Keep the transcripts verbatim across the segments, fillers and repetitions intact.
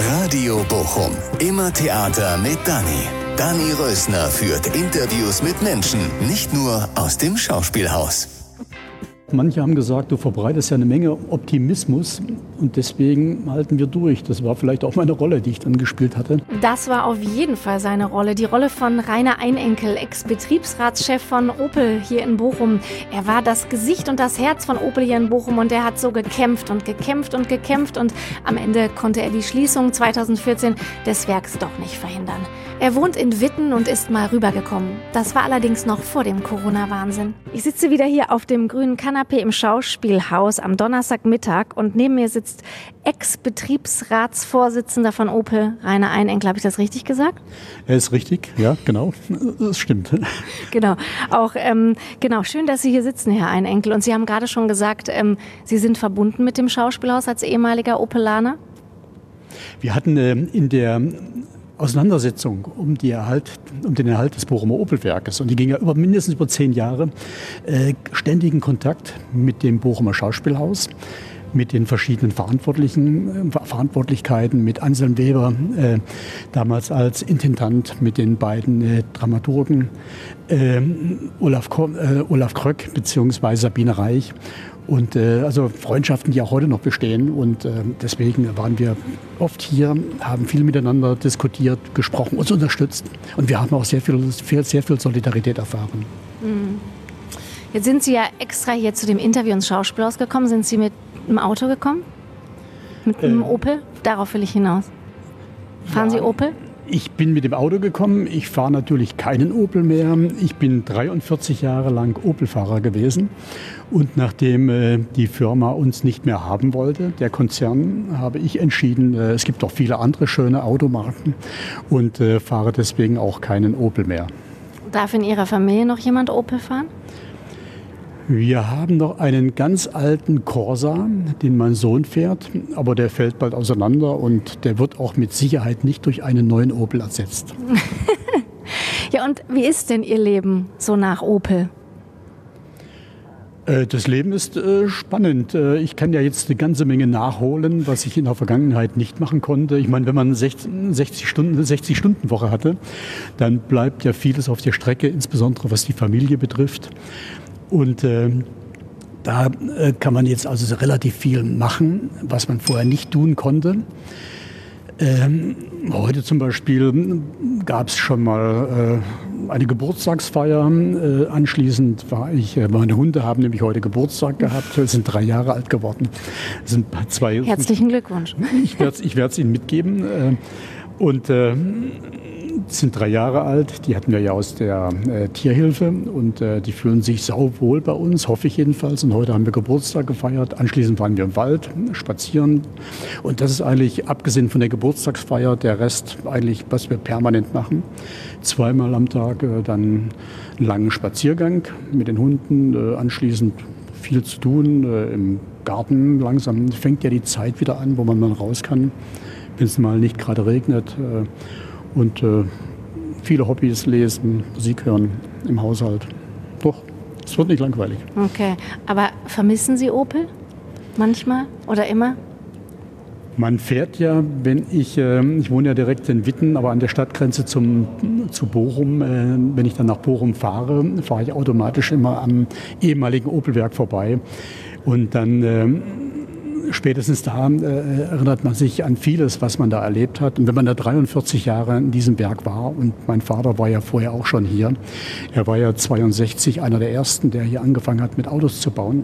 Radio Bochum. Immer Theater mit Dani. Dani Rösner führt Interviews mit Menschen, nicht nur aus dem Schauspielhaus. Manche haben gesagt, du verbreitest ja eine Menge Optimismus und deswegen halten wir durch. Das war vielleicht auch meine Rolle, die ich dann gespielt hatte. Das war auf jeden Fall seine Rolle. Die Rolle von Rainer Einenkel, Ex-Betriebsratschef von Opel hier in Bochum. Er war das Gesicht und das Herz von Opel hier in Bochum und er hat so gekämpft und gekämpft und gekämpft und am Ende konnte er die Schließung zweitausendvierzehn des Werks doch nicht verhindern. Er wohnt in Witten und ist mal rübergekommen. Das war allerdings noch vor dem Corona-Wahnsinn. Ich sitze wieder hier auf dem grünen Kanapee im Schauspielhaus am Donnerstagmittag und neben mir sitzt Ex-Betriebsratsvorsitzender von Opel, Rainer Einenkel. Habe ich das richtig gesagt? Er ist richtig, ja, genau. Das stimmt. Genau. Auch ähm, genau. Schön, dass Sie hier sitzen, Herr Einenkel. Und Sie haben gerade schon gesagt, ähm, Sie sind verbunden mit dem Schauspielhaus als ehemaliger Opelaner. Wir hatten äh, in der Auseinandersetzung um, die Erhalt, um den Erhalt des Bochumer Opelwerkes. Und die ging ja über mindestens über zehn Jahre äh, ständigen Kontakt mit dem Bochumer Schauspielhaus, mit den verschiedenen Verantwortlichen, äh, Verantwortlichkeiten, mit Anselm Weber, äh, damals als Intendant, mit den beiden äh, Dramaturgen, äh, Olaf, äh, Olaf Kröck bzw. Sabine Reich. Und äh, also Freundschaften, die auch heute noch bestehen. Und äh, deswegen waren wir oft hier, haben viel miteinander diskutiert, gesprochen, uns unterstützt. Und wir haben auch sehr viel, viel, sehr viel Solidarität erfahren. Jetzt sind Sie ja extra hier zu dem Interview ins Schauspielhaus gekommen. Sind Sie mit dem Auto gekommen? Mit einem äh, Opel? Darauf will ich hinaus. Fahren ja. Sie Opel? Ich bin mit dem Auto gekommen. Ich fahre natürlich keinen Opel mehr. Ich bin dreiundvierzig Jahre lang Opel-Fahrer gewesen. Und nachdem äh, die Firma uns nicht mehr haben wollte, der Konzern, habe ich entschieden, äh, es gibt auch viele andere schöne Automarken und äh, fahre deswegen auch keinen Opel mehr. Darf in Ihrer Familie noch jemand Opel fahren? Wir haben noch einen ganz alten Corsa, den mein Sohn fährt, aber der fällt bald auseinander und der wird auch mit Sicherheit nicht durch einen neuen Opel ersetzt. Ja, und wie ist denn Ihr Leben so nach Opel? Das Leben ist äh, spannend. Ich kann ja jetzt eine ganze Menge nachholen, was ich in der Vergangenheit nicht machen konnte. Ich meine, wenn man sechzig Stunden, sechzig Stunden Woche hatte, dann bleibt ja vieles auf der Strecke, insbesondere was die Familie betrifft. Und äh, da äh, kann man jetzt also relativ viel machen, was man vorher nicht tun konnte. Ähm, heute zum Beispiel gab es schon mal äh, eine Geburtstagsfeier. Äh, anschließend war ich, äh, meine Hunde haben nämlich heute Geburtstag gehabt, sind drei Jahre alt geworden. Das sind zwei, Herzlichen Glückwunsch. Ich werde ich werde es Ihnen mitgeben. Äh, und äh, sind drei Jahre alt, die hatten wir ja aus der äh, Tierhilfe und äh, die fühlen sich sauwohl bei uns, hoffe ich jedenfalls. Und heute haben wir Geburtstag gefeiert, anschließend waren wir im Wald spazieren und das ist eigentlich, abgesehen von der Geburtstagsfeier, der Rest eigentlich, was wir permanent machen. Zweimal am Tag äh, dann einen langen Spaziergang mit den Hunden, äh, anschließend viel zu tun äh, im Garten. Langsam fängt ja die Zeit wieder an, wo man mal raus kann, wenn es mal nicht gerade regnet. Äh, Und äh, viele Hobbys, lesen, Musik hören im Haushalt. Doch, es wird nicht langweilig. Okay, aber vermissen Sie Opel manchmal oder immer? Man fährt ja, wenn ich, äh, ich wohne ja direkt in Witten, aber an der Stadtgrenze zum, zu Bochum, äh, wenn ich dann nach Bochum fahre, fahre ich automatisch immer am ehemaligen Opelwerk vorbei. Und dann äh, spätestens da äh, erinnert man sich an vieles, was man da erlebt hat. Und wenn man da dreiundvierzig Jahre in diesem Werk war, und mein Vater war ja vorher auch schon hier, er war ja zweiundsechzig, einer der ersten, der hier angefangen hat, mit Autos zu bauen,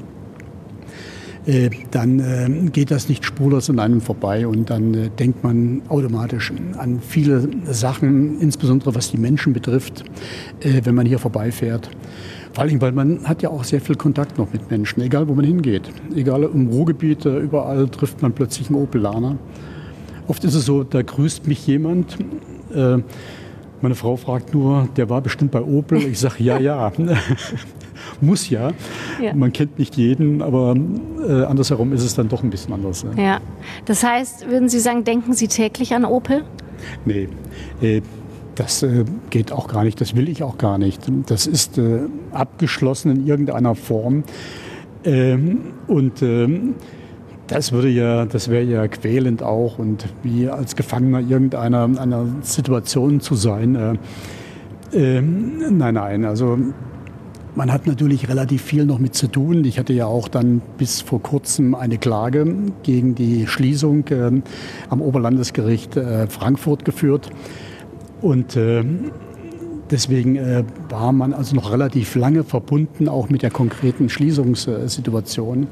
äh, dann äh, geht das nicht spurlos an einem vorbei und dann äh, denkt man automatisch an viele Sachen, insbesondere was die Menschen betrifft, äh, wenn man hier vorbeifährt. Vor allem, weil man hat ja auch sehr viel Kontakt noch mit Menschen, egal wo man hingeht. Egal im Ruhrgebiet, überall trifft man plötzlich einen Opelaner. Oft ist es so, da grüßt mich jemand. Äh, meine Frau fragt nur, der war bestimmt bei Opel. Ich sage, ja, ja. Muss ja. ja. Man kennt nicht jeden, aber äh, andersherum ist es dann doch ein bisschen anders. Ne? Ja. Das heißt, würden Sie sagen, denken Sie täglich an Opel? Nee. Äh, Das äh, geht auch gar nicht, das will ich auch gar nicht. Das ist äh, abgeschlossen in irgendeiner Form. Ähm, und ähm, Das würde ja, das wäre ja quälend auch und wie als Gefangener irgendeiner einer Situation zu sein. Äh, äh, nein, nein, also man hat natürlich relativ viel noch mit zu tun. Ich hatte ja auch dann bis vor kurzem eine Klage gegen die Schließung äh, am Oberlandesgericht äh, Frankfurt geführt und äh, deswegen äh, war man also noch relativ lange verbunden, auch mit der konkreten Schließungssituation.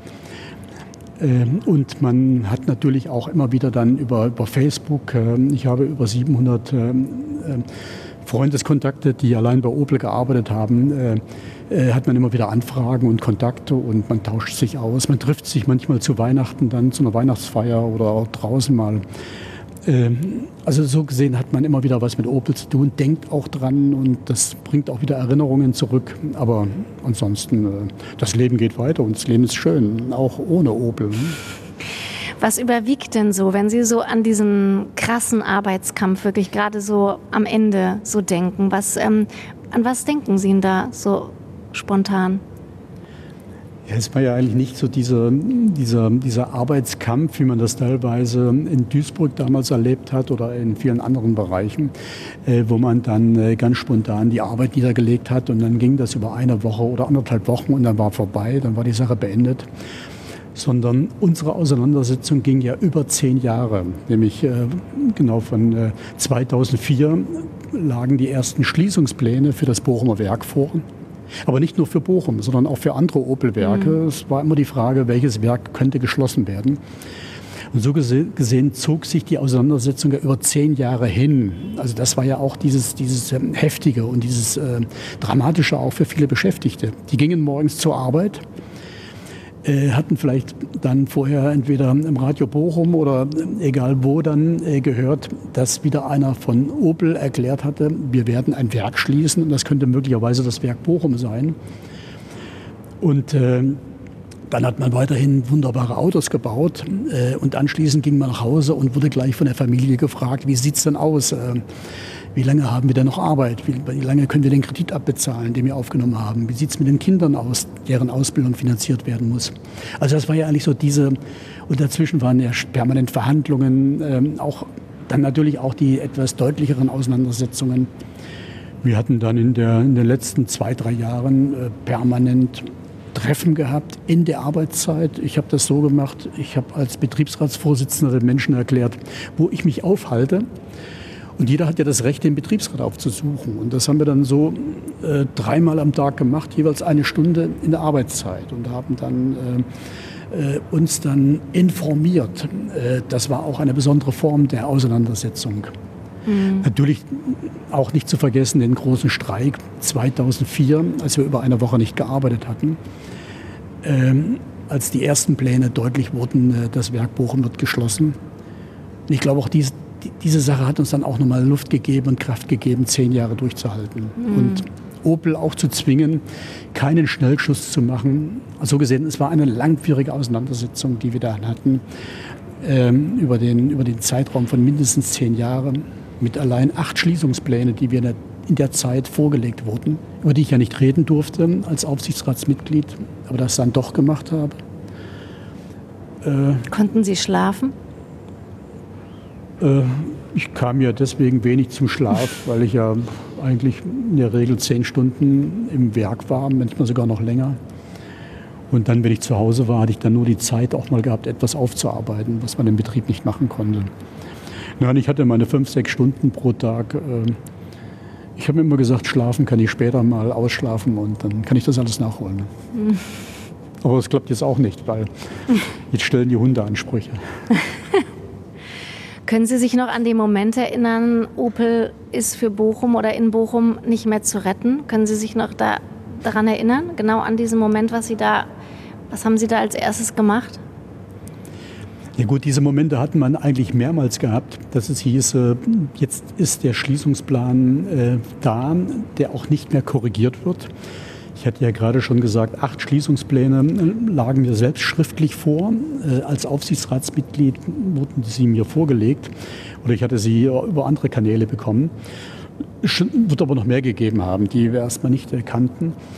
Und man hat natürlich auch immer wieder dann über, über Facebook, ich habe über siebenhundert Freundeskontakte, die allein bei Opel gearbeitet haben, hat man immer wieder Anfragen und Kontakte und man tauscht sich aus. Man trifft sich manchmal zu Weihnachten dann, zu einer Weihnachtsfeier oder auch draußen mal. Also so gesehen hat man immer wieder was mit Opel zu tun, denkt auch dran und das bringt auch wieder Erinnerungen zurück. Aber ansonsten, das Leben geht weiter und das Leben ist schön, auch ohne Opel. Was überwiegt denn so, wenn Sie so an diesen krassen Arbeitskampf wirklich gerade so am Ende so denken? Was, ähm, an was denken Sie denn da so spontan? Ja, es war ja eigentlich nicht so dieser, dieser, dieser Arbeitskampf, wie man das teilweise in Duisburg damals erlebt hat oder in vielen anderen Bereichen, äh, wo man dann äh, ganz spontan die Arbeit niedergelegt hat und dann ging das über eine Woche oder anderthalb Wochen und dann war vorbei, dann war die Sache beendet. Sondern unsere Auseinandersetzung ging ja über zehn Jahre, nämlich äh, genau von äh, zweitausendvier lagen die ersten Schließungspläne für das Bochumer Werk vor. Aber nicht nur für Bochum, sondern auch für andere Opel-Werke. Mhm. Es war immer die Frage, welches Werk könnte geschlossen werden. Und so gesehen zog sich die Auseinandersetzung ja über zehn Jahre hin. Also das war ja auch dieses, dieses ähm, Heftige und dieses äh, Dramatische auch für viele Beschäftigte. Die gingen morgens zur Arbeit, äh, hatten vielleicht dann vorher entweder im Radio Bochum oder egal wo dann äh, gehört, dass wieder einer von Opel erklärt hatte, wir werden ein Werk schließen und das könnte möglicherweise das Werk Bochum sein. Und äh, dann hat man weiterhin wunderbare Autos gebaut äh, und anschließend ging man nach Hause und wurde gleich von der Familie gefragt, wie sieht es denn aus? Äh, Wie lange haben wir denn noch Arbeit? Wie, wie lange können wir den Kredit abbezahlen, den wir aufgenommen haben? Wie sieht es mit den Kindern aus, deren Ausbildung finanziert werden muss? Also das war ja eigentlich so diese, und dazwischen waren ja permanent Verhandlungen, ähm, auch dann natürlich auch die etwas deutlicheren Auseinandersetzungen. Wir hatten dann in, der, in den letzten zwei, drei Jahren äh, permanent Treffen gehabt in der Arbeitszeit. Ich habe das so gemacht, ich habe als Betriebsratsvorsitzender den Menschen erklärt, wo ich mich aufhalte. Und jeder hat ja das Recht, den Betriebsrat aufzusuchen. Und das haben wir dann so äh, dreimal am Tag gemacht, jeweils eine Stunde in der Arbeitszeit. Und haben dann äh, äh, uns dann informiert. Äh, das war auch eine besondere Form der Auseinandersetzung. Mhm. Natürlich auch nicht zu vergessen den großen Streik zweitausendvier, als wir über eine Woche nicht gearbeitet hatten. Ähm, als die ersten Pläne deutlich wurden, äh, das Werk Bochum wird geschlossen. Und ich glaube auch diese Diese Sache hat uns dann auch nochmal Luft gegeben und Kraft gegeben, zehn Jahre durchzuhalten. Mhm. Und Opel auch zu zwingen, keinen Schnellschuss zu machen. Also so gesehen, es war eine langwierige Auseinandersetzung, die wir da hatten, ähm, über den, über den Zeitraum von mindestens zehn Jahren, mit allein acht Schließungspläne, die wir in der, in der Zeit vorgelegt wurden, über die ich ja nicht reden durfte als Aufsichtsratsmitglied, aber das dann doch gemacht habe. Äh, Konnten Sie schlafen? Ich kam ja deswegen wenig zum Schlaf, weil ich ja eigentlich in der Regel zehn Stunden im Werk war, manchmal sogar noch länger. Und dann, wenn ich zu Hause war, hatte ich dann nur die Zeit auch mal gehabt, etwas aufzuarbeiten, was man im Betrieb nicht machen konnte. Nein, ich hatte meine fünf, sechs Stunden pro Tag. Ich habe mir immer gesagt, schlafen kann ich später mal ausschlafen und dann kann ich das alles nachholen. Mhm. Aber das klappt jetzt auch nicht, weil jetzt stellen die Hunde Ansprüche. Können Sie sich noch an den Moment erinnern, Opel ist für Bochum oder in Bochum nicht mehr zu retten? Können Sie sich noch da, daran erinnern, genau an diesen Moment, was Sie da, was haben Sie da als erstes gemacht? Ja gut, diese Momente hatten man eigentlich mehrmals gehabt, dass es hieß, äh, jetzt ist der Schließungsplan äh, da, der auch nicht mehr korrigiert wird. Ich hatte ja gerade schon gesagt, acht Schließungspläne lagen mir selbst schriftlich vor. Äh, als Aufsichtsratsmitglied wurden sie mir vorgelegt oder ich hatte sie über andere Kanäle bekommen. Es wird aber noch mehr gegeben haben, die wir erstmal nicht kannten.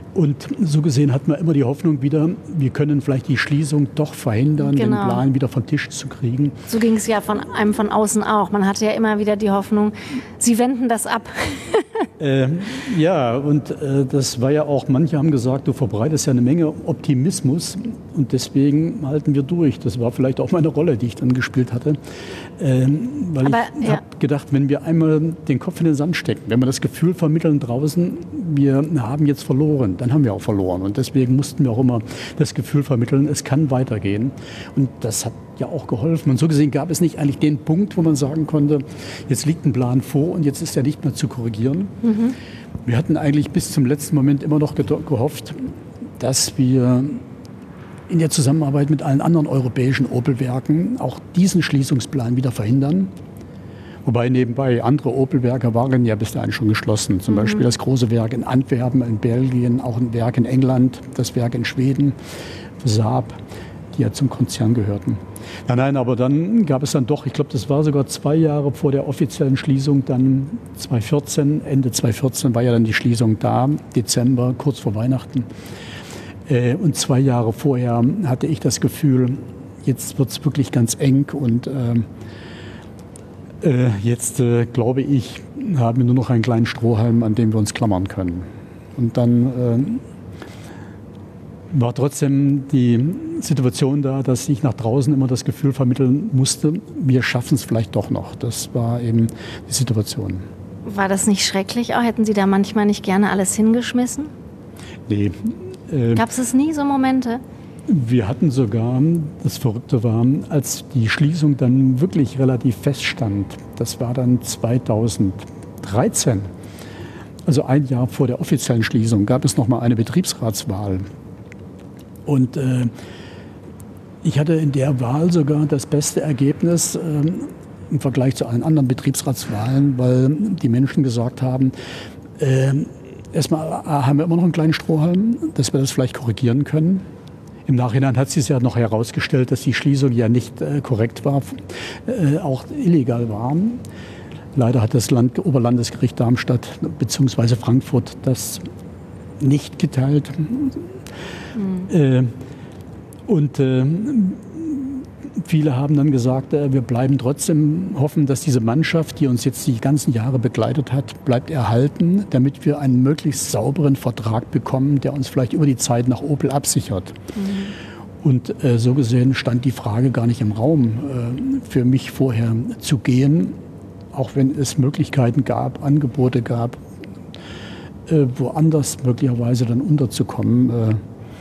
Und so gesehen hat man immer die Hoffnung wieder, wir können vielleicht die Schließung doch verhindern, genau. den Plan wieder vom Tisch zu kriegen. So ging es ja von einem von außen auch. Man hatte ja immer wieder die Hoffnung, Sie wenden das ab. äh, ja, und äh, das war ja auch, manche haben gesagt, du verbreitest ja eine Menge Optimismus und deswegen halten wir durch. Das war vielleicht auch meine Rolle, die ich dann gespielt hatte. Äh, weil Aber, ich ja. habe gedacht, wenn wir einmal den Kopf in den Sand stecken, wenn wir das Gefühl vermitteln draußen, wir haben jetzt verloren, dann haben wir auch verloren. Und deswegen mussten wir auch immer das Gefühl vermitteln, es kann weitergehen. Und das hat ja auch geholfen. Und so gesehen gab es nicht eigentlich den Punkt, wo man sagen konnte, jetzt liegt ein Plan vor und jetzt ist er nicht mehr zu korrigieren. Mhm. Wir hatten eigentlich bis zum letzten Moment immer noch gehofft, dass wir in der Zusammenarbeit mit allen anderen europäischen Opel-Werken auch diesen Schließungsplan wieder verhindern. Wobei nebenbei andere Opel-Werke waren ja bis dahin schon geschlossen. Zum mhm. Beispiel das große Werk in Antwerpen in Belgien, auch ein Werk in England, das Werk in Schweden, Saab, die ja zum Konzern gehörten. Nein, nein, aber dann gab es dann doch, ich glaube, das war sogar zwei Jahre vor der offiziellen Schließung, dann zweitausendvierzehn, Ende zweitausendvierzehn war ja dann die Schließung da, Dezember, kurz vor Weihnachten. Äh, und zwei Jahre vorher hatte ich das Gefühl, jetzt wird es wirklich ganz eng und äh, äh, jetzt, äh, glaube ich, haben wir nur noch einen kleinen Strohhalm, an dem wir uns klammern können. Und dann äh, war trotzdem die Situation da, dass ich nach draußen immer das Gefühl vermitteln musste, wir schaffen es vielleicht doch noch. Das war eben die Situation. War das nicht schrecklich auch? Hätten Sie da manchmal nicht gerne alles hingeschmissen? Nee. Äh, Gab es nie so Momente? Wir hatten sogar, das Verrückte war, als die Schließung dann wirklich relativ feststand, das war dann zweitausenddreizehn, also ein Jahr vor der offiziellen Schließung, gab es noch mal eine Betriebsratswahl. Und äh, ich hatte in der Wahl sogar das beste Ergebnis äh, im Vergleich zu allen anderen Betriebsratswahlen, weil die Menschen gesagt haben, äh, erstmal haben wir immer noch einen kleinen Strohhalm, dass wir das vielleicht korrigieren können. Im Nachhinein hat sich ja noch herausgestellt, dass die Schließung ja nicht äh, korrekt war, äh, auch illegal war. Leider hat das Land, Oberlandesgericht Darmstadt bzw. Frankfurt das nicht geteilt. Mhm. Äh, und äh, viele haben dann gesagt, äh, wir bleiben trotzdem hoffen, dass diese Mannschaft, die uns jetzt die ganzen Jahre begleitet hat, bleibt erhalten, damit wir einen möglichst sauberen Vertrag bekommen, der uns vielleicht über die Zeit nach Opel absichert. Mhm. Und äh, so gesehen stand die Frage gar nicht im Raum, äh, für mich vorher zu gehen, auch wenn es Möglichkeiten gab, Angebote gab, äh, woanders möglicherweise dann unterzukommen. Äh,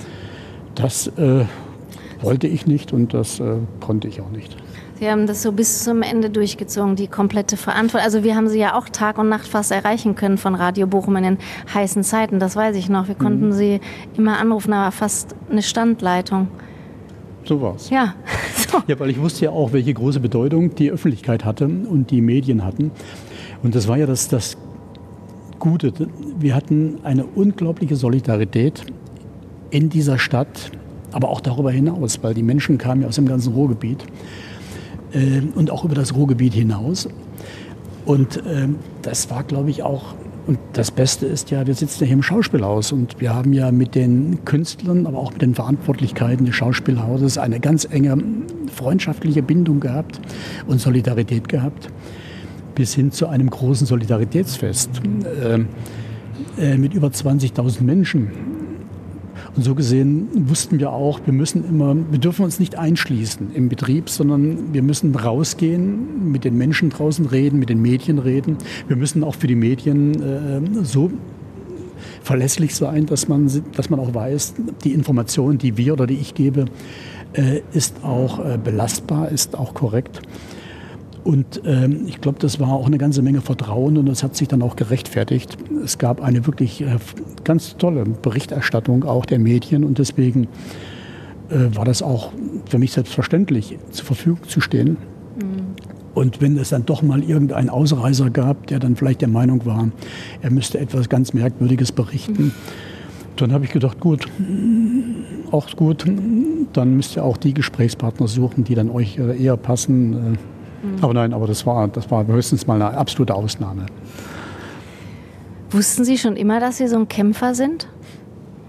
das äh, wollte ich nicht und das äh, konnte ich auch nicht. Sie haben das so bis zum Ende durchgezogen, die komplette Verantwortung. Also wir haben Sie ja auch Tag und Nacht fast erreichen können von Radio Bochum in den heißen Zeiten, das weiß ich noch. Wir konnten mhm. Sie immer anrufen, aber fast eine Standleitung. So war's. Ja. So. Ja, weil ich wusste ja auch, welche große Bedeutung die Öffentlichkeit hatte und die Medien hatten. Und das war ja das, das Gute. Wir hatten eine unglaubliche Solidarität in dieser Stadt, aber auch darüber hinaus, weil die Menschen kamen ja aus dem ganzen Ruhrgebiet äh, und auch über das Ruhrgebiet hinaus. Und äh, das war, glaube ich, auch, und das Beste ist ja, wir sitzen ja hier im Schauspielhaus und wir haben ja mit den Künstlern, aber auch mit den Verantwortlichkeiten des Schauspielhauses eine ganz enge freundschaftliche Bindung gehabt und Solidarität gehabt, bis hin zu einem großen Solidaritätsfest äh, äh, mit über zwanzigtausend Menschen. Und so gesehen wussten wir auch, wir müssen immer, wir dürfen uns nicht einschließen im Betrieb, sondern wir müssen rausgehen, mit den Menschen draußen reden, mit den Medien reden. Wir müssen auch für die Medien äh, so verlässlich sein, dass man, dass man auch weiß, die Information, die wir oder die ich gebe, äh, ist auch äh, belastbar, ist auch korrekt. Und ähm, ich glaube, das war auch eine ganze Menge Vertrauen und das hat sich dann auch gerechtfertigt. Es gab eine wirklich äh, ganz tolle Berichterstattung auch der Medien und deswegen äh, war das auch für mich selbstverständlich, zur Verfügung zu stehen. Mhm. Und wenn es dann doch mal irgendeinen Ausreißer gab, der dann vielleicht der Meinung war, er müsste etwas ganz Merkwürdiges berichten, mhm. dann habe ich gedacht, gut, auch gut, dann müsst ihr auch die Gesprächspartner suchen, die dann euch äh, eher passen. Äh, Mhm. Aber nein, aber das war, das war höchstens mal eine absolute Ausnahme. Wussten Sie schon immer, dass Sie so ein Kämpfer sind?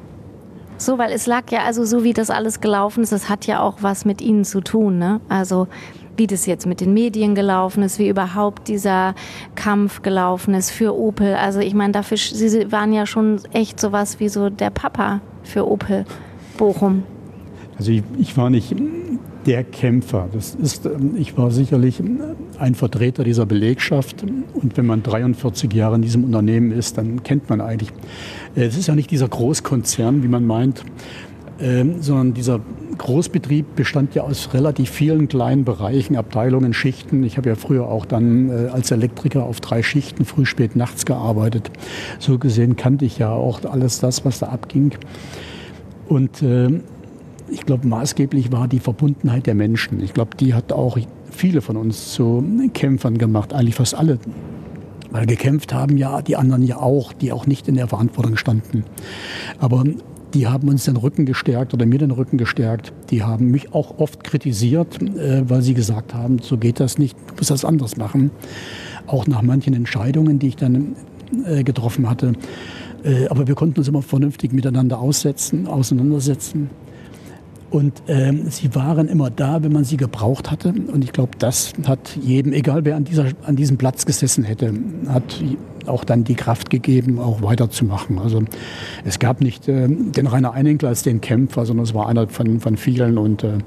So, weil es lag ja, also so wie das alles gelaufen ist, das hat ja auch was mit Ihnen zu tun, ne? Also wie das jetzt mit den Medien gelaufen ist, wie überhaupt dieser Kampf gelaufen ist für Opel. Also ich meine, dafür, Sie waren ja schon echt sowas wie so der Papa für Opel Bochum. Also ich, ich war nicht der Kämpfer. Das ist, ich war sicherlich ein Vertreter dieser Belegschaft. Und wenn man dreiundvierzig Jahre in diesem Unternehmen ist, dann kennt man eigentlich. Es ist ja nicht dieser Großkonzern, wie man meint, ähm, sondern dieser Großbetrieb bestand ja aus relativ vielen kleinen Bereichen, Abteilungen, Schichten. Ich habe ja früher auch dann äh, als Elektriker auf drei Schichten, früh, spät, nachts gearbeitet. So gesehen kannte ich ja auch alles das, was da abging. Und äh, ich glaube, maßgeblich war die Verbundenheit der Menschen. Ich glaube, die hat auch viele von uns zu Kämpfern gemacht, eigentlich fast alle. Weil gekämpft haben ja die anderen ja auch, die auch nicht in der Verantwortung standen. Aber die haben uns den Rücken gestärkt oder mir den Rücken gestärkt. Die haben mich auch oft kritisiert, äh, weil sie gesagt haben, so geht das nicht, du musst das anders machen. Auch nach manchen Entscheidungen, die ich dann äh, getroffen hatte. Äh, aber wir konnten uns immer vernünftig miteinander aussetzen, auseinandersetzen. Und ähm, sie waren immer da, wenn man sie gebraucht hatte. Und ich glaube, das hat jedem, egal wer an, dieser, an diesem Platz gesessen hätte, hat auch dann die Kraft gegeben, auch weiterzumachen. Also es gab nicht äh, den Rainer Einenkel als den Kämpfer, sondern es war einer von, von vielen. Und äh,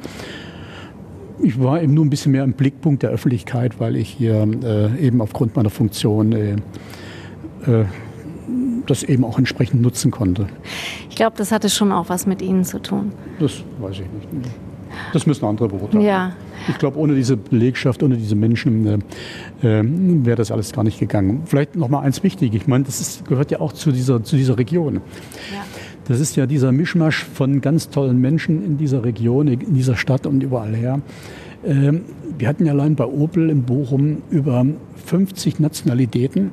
ich war eben nur ein bisschen mehr im Blickpunkt der Öffentlichkeit, weil ich hier äh, eben aufgrund meiner Funktion äh, äh, das eben auch entsprechend nutzen konnte. Ich glaube, das hatte schon auch was mit Ihnen zu tun. Das weiß ich nicht. Das müssen andere beurteilen. Ja. Ich glaube, ohne diese Belegschaft, ohne diese Menschen äh, äh, wäre das alles gar nicht gegangen. Vielleicht noch mal eins wichtig. Ich meine, das ist, gehört ja auch zu dieser, zu dieser Region. Ja. Das ist ja dieser Mischmasch von ganz tollen Menschen in dieser Region, in dieser Stadt und überall her. Äh, wir hatten ja allein bei Opel in Bochum über fünfzig Nationalitäten.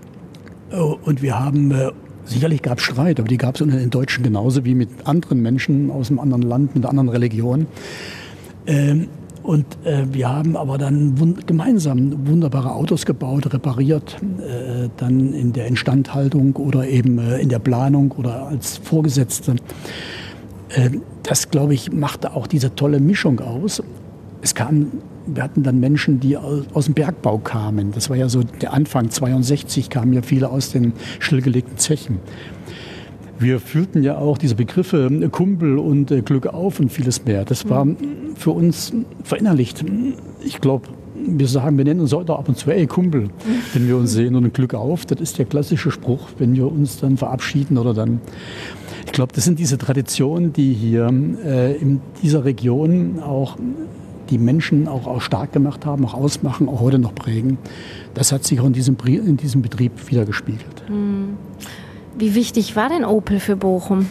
Und wir haben, äh, sicherlich gab es Streit, aber die gab es unter den Deutschen genauso wie mit anderen Menschen aus einem anderen Land, mit einer anderen Religion. Ähm, und äh, wir haben aber dann wund- gemeinsam wunderbare Autos gebaut, repariert, äh, dann in der Instandhaltung oder eben äh, in der Planung oder als Vorgesetzte. Äh, das, glaube ich, machte auch diese tolle Mischung aus. Es kam, wir hatten dann Menschen, die aus dem Bergbau kamen. Das war ja so der Anfang, zweiundsechzig kamen ja viele aus den stillgelegten Zechen. Wir fühlten ja auch diese Begriffe Kumpel und Glück auf und vieles mehr. Das war für uns verinnerlicht. Ich glaube, wir sagen, wir nennen uns heute ab und zu, ey Kumpel, wenn wir uns sehen, und Glück auf. Das ist der klassische Spruch, wenn wir uns dann verabschieden oder dann. Ich glaube, das sind diese Traditionen, die hier äh, in dieser Region auch die Menschen auch, auch stark gemacht haben, auch ausmachen, auch heute noch prägen. Das hat sich auch in diesem, in diesem Betrieb wiedergespiegelt. Wie wichtig war denn Opel für Bochum?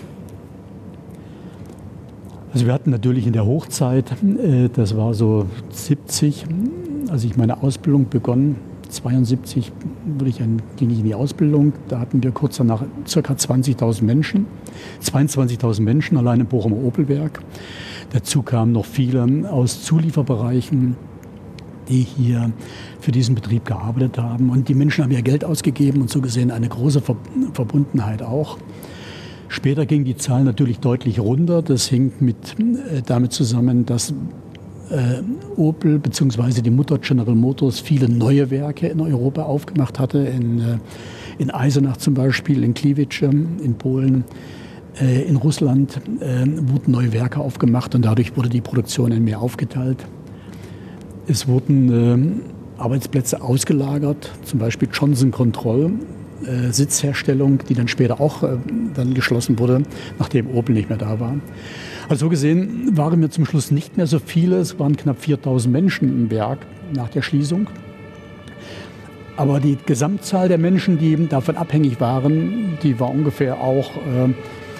Also wir hatten natürlich in der Hochzeit, äh, das war so siebzig, als ich meine Ausbildung begonnen, zweiundsiebzig wurde ich ein, ging ich in die Ausbildung. Da hatten wir kurz danach ca. zwanzigtausend Menschen, zweiundzwanzigtausend Menschen allein im Bochumer Opelwerk. Dazu kamen noch viele aus Zulieferbereichen, die hier für diesen Betrieb gearbeitet haben. Und die Menschen haben ja Geld ausgegeben und so gesehen eine große Verbundenheit auch. Später ging die Zahl natürlich deutlich runter. Das hing mit, äh, damit zusammen, dass äh, Opel bzw. die Mutter General Motors viele neue Werke in Europa aufgemacht hatte. In, äh, in Eisenach zum Beispiel, in Gliwice, in Polen. In Russland äh, wurden neue Werke aufgemacht und dadurch wurde die Produktion in mehr aufgeteilt. Es wurden äh, Arbeitsplätze ausgelagert, zum Beispiel Johnson Control, äh, Sitzherstellung, die dann später auch äh, dann geschlossen wurde, nachdem Opel nicht mehr da war. Also so gesehen waren wir zum Schluss nicht mehr so viele, es waren knapp viertausend Menschen im Werk nach der Schließung. Aber die Gesamtzahl der Menschen, die davon abhängig waren, die war ungefähr auch... Äh,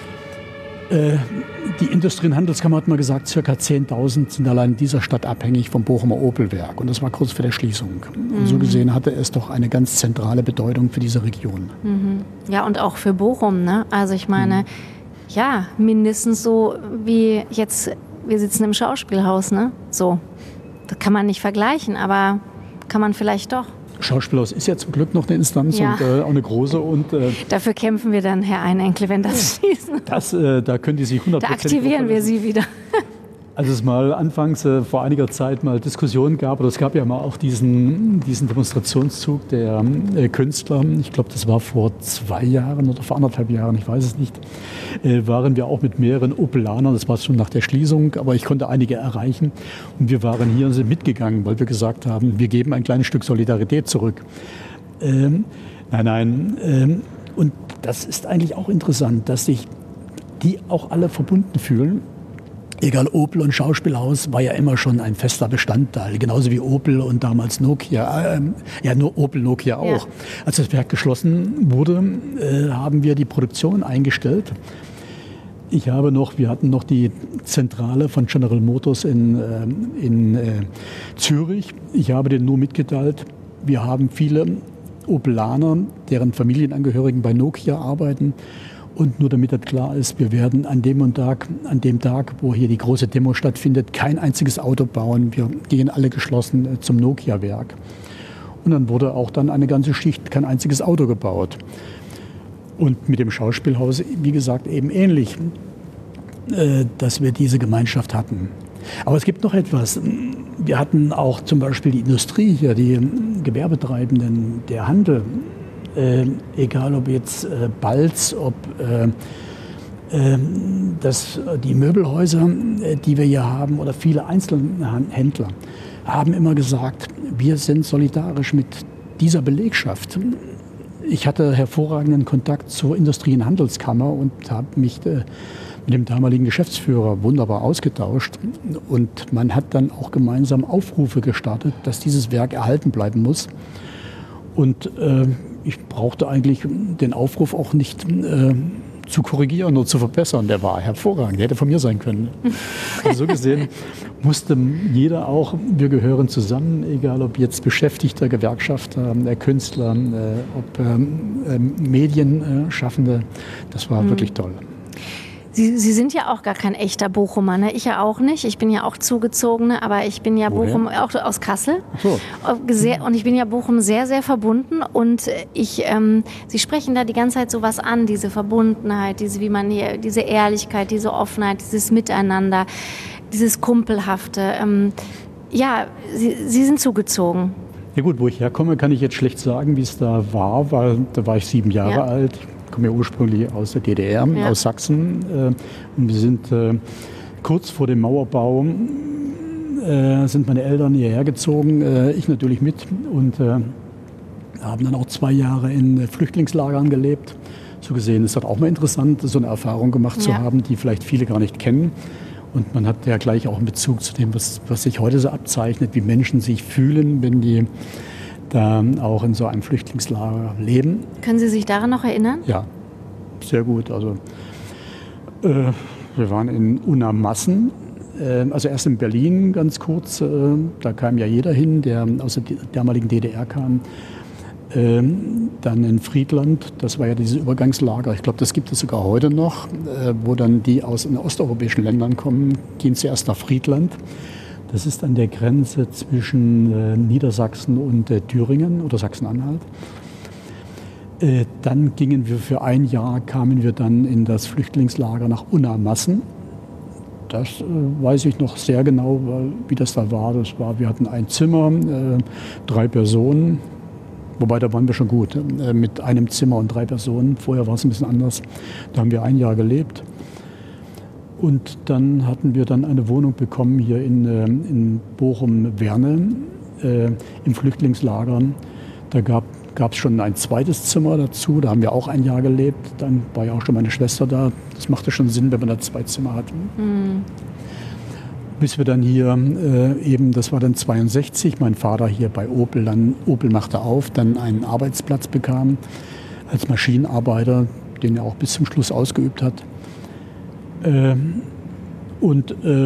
Die Industrie- und Handelskammer hat mal gesagt, ca. zehntausend sind allein in dieser Stadt abhängig vom Bochumer Opelwerk. Und das war kurz vor der Schließung. Mhm. Und so gesehen hatte es doch eine ganz zentrale Bedeutung für diese Region. Mhm. Ja, und auch für Bochum, ne? Also ich meine, mhm. ja, mindestens so wie jetzt, wir sitzen im Schauspielhaus, ne? So, das kann man nicht vergleichen, aber kann man vielleicht doch. Schauspielhaus ist ja zum Glück noch eine Instanz ja. und äh, auch eine große. Und, äh, Dafür kämpfen wir dann, Herr Einenkel, wenn das schließen. Das, äh, da können die sich hundert Prozent... Da aktivieren wir Sie wieder. Als es mal anfangs äh, vor einiger Zeit mal Diskussionen gab, oder es gab ja mal auch diesen, diesen Demonstrationszug der äh, Künstler, ich glaube, das war vor zwei Jahren oder vor anderthalb Jahren, ich weiß es nicht, äh, waren wir auch mit mehreren Opelanern, das war schon nach der Schließung, aber ich konnte einige erreichen und wir waren hier und sind mitgegangen, weil wir gesagt haben, wir geben ein kleines Stück Solidarität zurück. Ähm, nein, nein, ähm, und das ist eigentlich auch interessant, dass sich die auch alle verbunden fühlen. Egal, Opel und Schauspielhaus war ja immer schon ein fester Bestandteil, genauso wie Opel und damals Nokia, äh, ja nur Opel, Nokia auch. Ja. Als das Werk geschlossen wurde, äh, haben wir die Produktion eingestellt. Ich habe noch, wir hatten noch die Zentrale von General Motors in, äh, in äh, Zürich. Ich habe denen nur mitgeteilt, wir haben viele Opelaner, deren Familienangehörigen bei Nokia arbeiten. Und nur damit das klar ist, wir werden an dem und Tag, an dem Tag, wo hier die große Demo stattfindet, kein einziges Auto bauen. Wir gehen alle geschlossen äh, zum Nokia-Werk. Und dann wurde auch dann eine ganze Schicht kein einziges Auto gebaut. Und mit dem Schauspielhaus, wie gesagt, eben ähnlich, äh, dass wir diese Gemeinschaft hatten. Aber es gibt noch etwas. Wir hatten auch zum Beispiel die Industrie hier, die Gewerbetreibenden, der Handel. Äh, egal ob jetzt äh, Balz, ob äh, äh, das, die Möbelhäuser, äh, die wir hier haben, oder viele Einzelhändler, haben immer gesagt, wir sind solidarisch mit dieser Belegschaft. Ich hatte hervorragenden Kontakt zur Industrie- und Handelskammer und habe mich äh, mit dem damaligen Geschäftsführer wunderbar ausgetauscht. Und man hat dann auch gemeinsam Aufrufe gestartet, dass dieses Werk erhalten bleiben muss. Und äh, ich brauchte eigentlich den Aufruf auch nicht äh, zu korrigieren oder zu verbessern. Der war hervorragend, der hätte von mir sein können. Also so gesehen musste jeder auch, wir gehören zusammen, egal ob jetzt Beschäftigter, Gewerkschafter, äh, Künstler, äh, ob äh, äh, Medienschaffende, das war mhm. wirklich toll. Sie, Sie sind ja auch gar kein echter Bochumer, ne? Ich ja auch nicht. Ich bin ja auch Zugezogene, aber ich bin ja Woher? Bochum, auch aus Kassel. Ach so. Sehr, und ich bin ja Bochum sehr, sehr verbunden. Und ich, ähm, Sie sprechen da die ganze Zeit sowas an, diese Verbundenheit, diese, wie man hier, diese Ehrlichkeit, diese Offenheit, dieses Miteinander, dieses Kumpelhafte. Ähm, ja, Sie, Sie sind zugezogen. Ja gut, wo ich herkomme, kann ich jetzt schlecht sagen, wie es da war, weil da war ich sieben Jahre ja. alt. Ich komme ja ursprünglich aus der D D R, ja. aus Sachsen. Äh, und wir sind äh, kurz vor dem Mauerbau, äh, sind meine Eltern hierher gezogen, äh, ich natürlich mit. Und äh, haben dann auch zwei Jahre in Flüchtlingslagern gelebt. So gesehen ist das auch mal interessant, so eine Erfahrung gemacht ja. zu haben, die vielleicht viele gar nicht kennen. Und man hat ja gleich auch einen Bezug zu dem, was, was sich heute so abzeichnet, wie Menschen sich fühlen, wenn die da auch in so einem Flüchtlingslager leben. Können Sie sich daran noch erinnern? Ja, sehr gut. Also äh, wir waren in Unamassen, äh, also erst in Berlin ganz kurz, äh, da kam ja jeder hin, der aus der damaligen D D R kam. Äh, dann in Friedland, das war ja dieses Übergangslager, ich glaube, das gibt es sogar heute noch, äh, wo dann die aus den osteuropäischen Ländern kommen, gehen zuerst nach Friedland. Das ist an der Grenze zwischen äh, Niedersachsen und äh, Thüringen oder Sachsen-Anhalt. Äh, dann gingen wir für ein Jahr, kamen wir dann in das Flüchtlingslager nach Unamassen. Das äh, weiß ich noch sehr genau, weil, wie das da war. Das war. Wir hatten ein Zimmer, äh, drei Personen, wobei da waren wir schon gut, äh, mit einem Zimmer und drei Personen. Vorher war es ein bisschen anders. Da haben wir ein Jahr gelebt. Und dann hatten wir dann eine Wohnung bekommen hier in, in Bochum-Werne äh, im Flüchtlingslager. Da gab es schon ein zweites Zimmer dazu, da haben wir auch ein Jahr gelebt. Dann war ja auch schon meine Schwester da. Das machte schon Sinn, wenn man da zwei Zimmer hatten. Mhm. Bis wir dann hier äh, eben, das war dann zweiundsechzig, mein Vater hier bei Opel, dann Opel machte auf, dann einen Arbeitsplatz bekam als Maschinenarbeiter, den er auch bis zum Schluss ausgeübt hat. Ähm, und äh,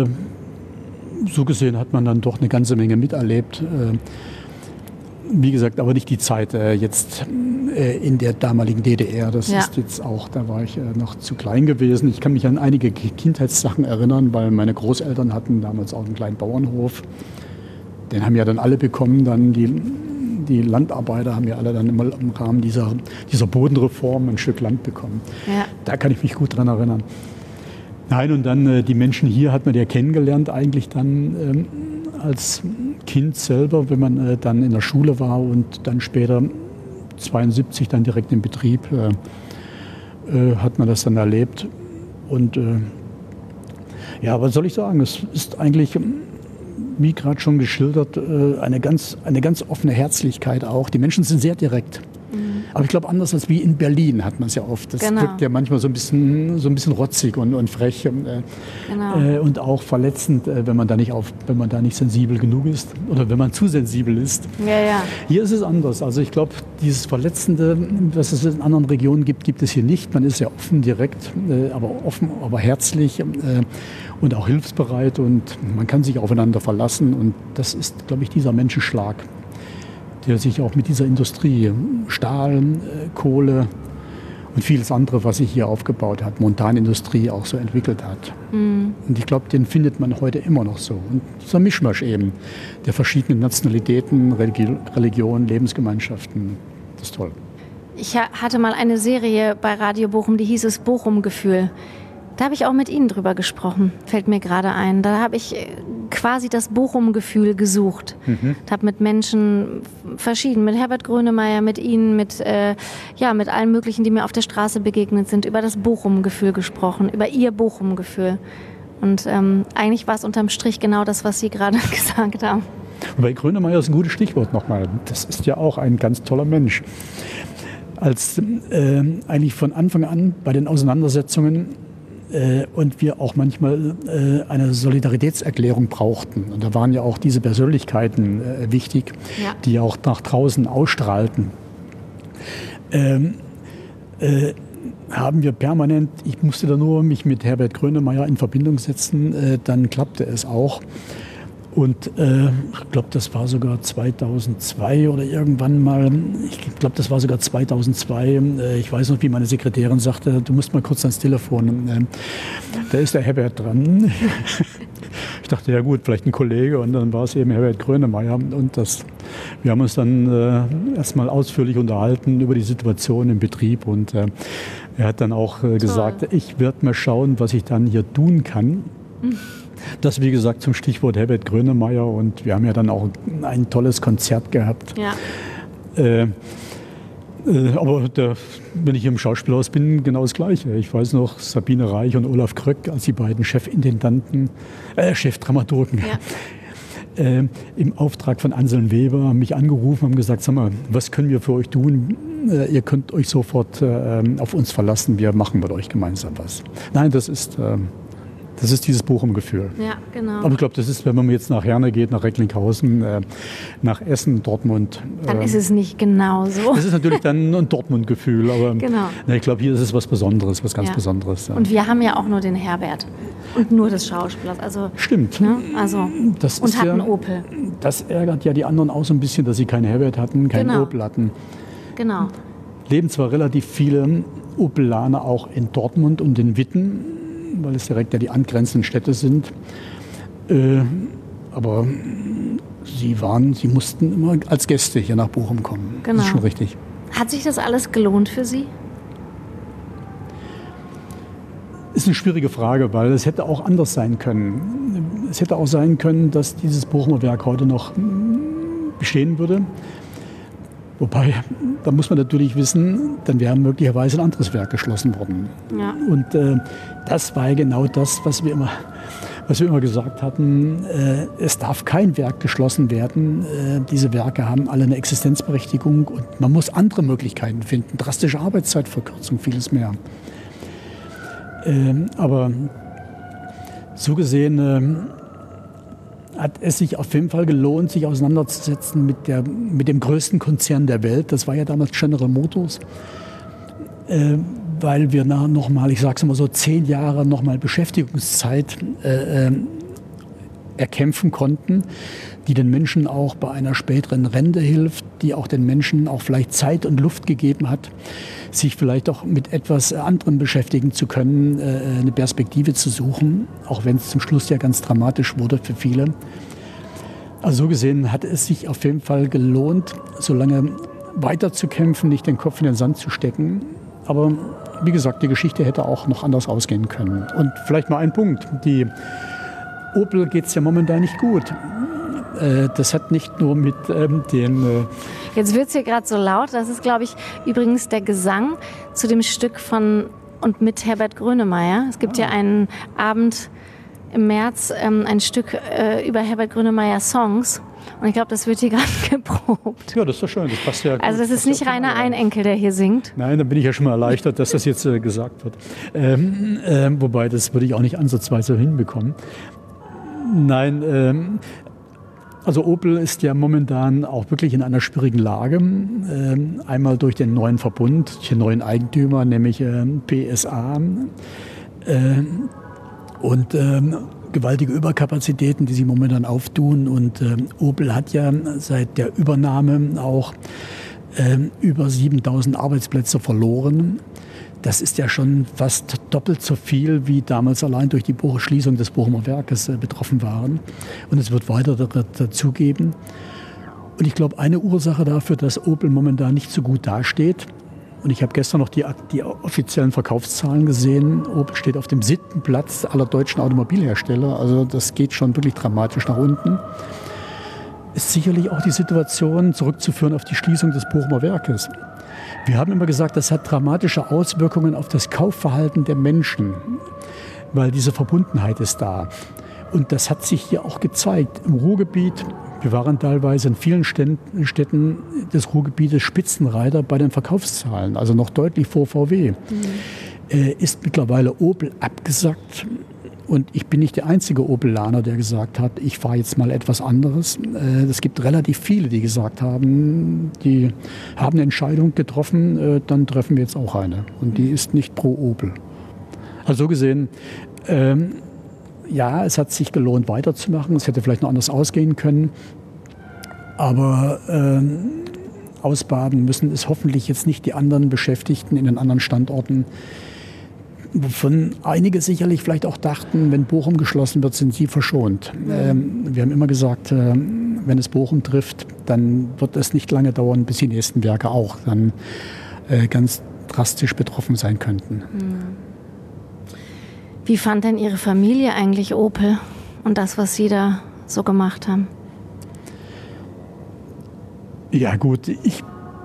so gesehen hat man dann doch eine ganze Menge miterlebt. Äh, wie gesagt, aber nicht die Zeit äh, jetzt äh, in der damaligen D D R. Das ja. ist jetzt auch, da war ich äh, noch zu klein gewesen. Ich kann mich an einige Kindheitssachen erinnern, weil meine Großeltern hatten damals auch einen kleinen Bauernhof. Den haben ja dann alle bekommen, dann die, die Landarbeiter haben ja alle dann immer im Rahmen dieser, dieser Bodenreform ein Stück Land bekommen. Ja. Da kann ich mich gut dran erinnern. Nein, und dann äh, die Menschen hier hat man ja kennengelernt, eigentlich dann ähm, als Kind selber, wenn man äh, dann in der Schule war und dann später zweiundsiebzig dann direkt im Betrieb äh, äh, hat man das dann erlebt. Und äh, ja, was soll ich sagen, es ist eigentlich, wie gerade schon geschildert, äh, eine ganz, eine ganz offene Herzlichkeit auch. Die Menschen sind sehr direkt. Aber ich glaube, anders als wie in Berlin hat man es ja oft. Das genau. wirkt ja manchmal so ein bisschen, so ein bisschen rotzig und, und frech äh, genau. äh, und auch verletzend, äh, wenn man da nicht auf, wenn man da nicht sensibel genug ist oder wenn man zu sensibel ist. Ja, ja. Hier ist es anders. Also ich glaube, dieses Verletzende, was es in anderen Regionen gibt, gibt es hier nicht. Man ist ja offen, direkt, äh, aber offen, aber herzlich äh, und auch hilfsbereit und man kann sich aufeinander verlassen. Und das ist, glaube ich, dieser Menschenschlag, der sich auch mit dieser Industrie, Stahl, Kohle und vieles andere, was sich hier aufgebaut hat, Montanindustrie auch so entwickelt hat. Mhm. Und ich glaube, den findet man heute immer noch so. Und dieser Mischmasch eben der verschiedenen Nationalitäten, Religi- Religionen, Lebensgemeinschaften, das ist toll. Ich hatte mal eine Serie bei Radio Bochum, die hieß es Bochum-Gefühl. Da habe ich auch mit Ihnen drüber gesprochen, fällt mir gerade ein. Da habe ich quasi das Bochum-Gefühl gesucht. Mhm. Ich habe mit Menschen verschieden, mit Herbert Grönemeyer, mit Ihnen, mit, äh, ja, mit allen möglichen, die mir auf der Straße begegnet sind, über das Bochum-Gefühl gesprochen, über Ihr Bochum-Gefühl. Und ähm, eigentlich war es unterm Strich genau das, was Sie gerade gesagt haben. Bei Grönemeyer ist ein gutes Stichwort nochmal. Das ist ja auch ein ganz toller Mensch. Als äh, eigentlich von Anfang an bei den Auseinandersetzungen Äh, und wir auch manchmal äh, eine Solidaritätserklärung brauchten. Und da waren ja auch diese Persönlichkeiten äh, wichtig, ja. die auch nach draußen ausstrahlten. Ähm, äh, haben wir permanent, ich musste da nur mich mit Herbert Grönemeyer in Verbindung setzen, äh, dann klappte es auch. Und äh, ich glaube, das war sogar zweitausendzwei oder irgendwann mal, ich glaube, das war sogar zweitausendzwei. Äh, ich weiß noch, wie meine Sekretärin sagte, du musst mal kurz ans Telefon. Äh, da ist der Herbert dran. Ich dachte, ja gut, vielleicht ein Kollege. Und dann war es eben Herbert Grönemeyer. Und das, wir haben uns dann äh, erstmal ausführlich unterhalten über die Situation im Betrieb. Und äh, er hat dann auch äh, gesagt, ich werde mal schauen, was ich dann hier tun kann. Mhm. Das, wie gesagt, zum Stichwort Herbert Grönemeyer. Und wir haben ja dann auch ein tolles Konzert gehabt. Ja. Äh, äh, aber der, wenn ich hier im Schauspielhaus bin, genau das Gleiche. Ich weiß noch, Sabine Reich und Olaf Kröck, als die beiden Chefintendanten, äh, Chefdramaturgen, ja. äh, im Auftrag von Anselm Weber haben mich angerufen und haben gesagt, sag mal, was können wir für euch tun? Äh, ihr könnt euch sofort äh, auf uns verlassen, wir machen mit euch gemeinsam was. Nein, das ist... Äh, Das ist dieses Bochum-Gefühl. Ja, genau. Aber ich glaube, das ist, wenn man jetzt nach Herne geht, nach Recklinghausen, äh, nach Essen, Dortmund. Äh, dann ist es nicht genau so. Das ist natürlich dann ein Dortmund-Gefühl. Aber genau. na, ich glaube, hier ist es was Besonderes, was ganz ja. Besonderes. Ja. Und wir haben ja auch nur den Herbert und nur das Schauspielhaus. Also, stimmt. Ne? Also, das und ist hatten ja, Opel. Das ärgert ja die anderen auch so ein bisschen, dass sie keinen Herbert hatten, keinen genau. Opel hatten. Genau. Leben zwar relativ viele Opelaner auch in Dortmund und in Witten, weil es direkt ja die angrenzenden Städte sind. Äh, aber sie waren, sie mussten immer als Gäste hier nach Bochum kommen. Genau. Das ist schon richtig. Hat sich das alles gelohnt für Sie? Ist eine schwierige Frage, weil es hätte auch anders sein können. Es hätte auch sein können, dass dieses Bochumer Werk heute noch bestehen würde. Wobei, da muss man natürlich wissen, dann wäre möglicherweise ein anderes Werk geschlossen worden. Ja. Und äh, das war genau das, was wir immer, was wir immer gesagt hatten. Äh, es darf kein Werk geschlossen werden. Äh, diese Werke haben alle eine Existenzberechtigung und man muss andere Möglichkeiten finden. Drastische Arbeitszeitverkürzung, vieles mehr. Äh, aber so gesehen äh, hat es sich auf jeden Fall gelohnt, sich auseinanderzusetzen mit, der, mit dem größten Konzern der Welt. Das war ja damals General Motors, äh, weil wir nach noch mal, ich sage es mal so, zehn Jahre noch mal Beschäftigungszeit äh, äh, erkämpfen konnten, die den Menschen auch bei einer späteren Rente hilft, die auch den Menschen auch vielleicht Zeit und Luft gegeben hat, sich vielleicht auch mit etwas anderem beschäftigen zu können, äh, eine Perspektive zu suchen, auch wenn es zum Schluss ja ganz dramatisch wurde für viele. Also so gesehen hat es sich auf jeden Fall gelohnt, so lange weiterzukämpfen, nicht den Kopf in den Sand zu stecken. Aber wie gesagt, die Geschichte hätte auch noch anders ausgehen können. Und vielleicht mal ein Punkt. Die Opel geht es ja momentan nicht gut. Das hat nicht nur mit ähm, den... Äh Jetzt wird es hier gerade so laut. Das ist, glaube ich, übrigens der Gesang zu dem Stück von und mit Herbert Grönemeyer. Es gibt ah. ja einen Abend im März, ähm, ein Stück äh, über Herbert Grönemeyer Songs. Und ich glaube, das wird hier gerade geprobt. Ja, das ist doch schön. Das passt ja. Also das ist nicht Rainer Einenkel, der hier singt. Nein, dann bin ich ja schon mal erleichtert, dass das jetzt äh, gesagt wird. Ähm, äh, wobei, das würde ich auch nicht ansatzweise hinbekommen. Nein, ähm, also Opel ist ja momentan auch wirklich in einer schwierigen Lage. Ähm, einmal durch den neuen Verbund, den neuen Eigentümer, nämlich ähm, P S A. Ähm, und ähm, gewaltige Überkapazitäten, die sich momentan auftun. Und ähm, Opel hat ja seit der Übernahme auch ähm, über siebentausend Arbeitsplätze verloren. Das ist ja schon fast doppelt so viel, wie damals allein durch die Schließung des Bochumer Werkes äh, betroffen waren. Und es wird weiter dazu geben. Und ich glaube, eine Ursache dafür, dass Opel momentan nicht so gut dasteht, und ich habe gestern noch die, die offiziellen Verkaufszahlen gesehen, Opel steht auf dem siebten Platz aller deutschen Automobilhersteller. Also das geht schon wirklich dramatisch nach unten. Ist sicherlich auch die Situation zurückzuführen auf die Schließung des Bochumer Werkes. Wir haben immer gesagt, das hat dramatische Auswirkungen auf das Kaufverhalten der Menschen, weil diese Verbundenheit ist da. Und das hat sich hier auch gezeigt. Im Ruhrgebiet, wir waren teilweise in vielen Städten des Ruhrgebietes Spitzenreiter bei den Verkaufszahlen, also noch deutlich vor V W. Mhm. Äh, ist mittlerweile Opel abgesackt. Und ich bin nicht der einzige Opelaner, der gesagt hat, ich fahre jetzt mal etwas anderes. Es gibt relativ viele, die gesagt haben, die haben eine Entscheidung getroffen, dann treffen wir jetzt auch eine. Und die ist nicht pro Opel. Also so gesehen, ähm, ja, es hat sich gelohnt, weiterzumachen. Es hätte vielleicht noch anders ausgehen können. Aber ähm, ausbaden müssen es hoffentlich jetzt nicht die anderen Beschäftigten in den anderen Standorten, wovon einige sicherlich vielleicht auch dachten, wenn Bochum geschlossen wird, sind sie verschont. Ähm, wir haben immer gesagt, äh, wenn es Bochum trifft, dann wird es nicht lange dauern, bis die nächsten Werke auch dann äh, ganz drastisch betroffen sein könnten. Wie fand denn Ihre Familie eigentlich Opel und das, was Sie da so gemacht haben? Ja gut, ich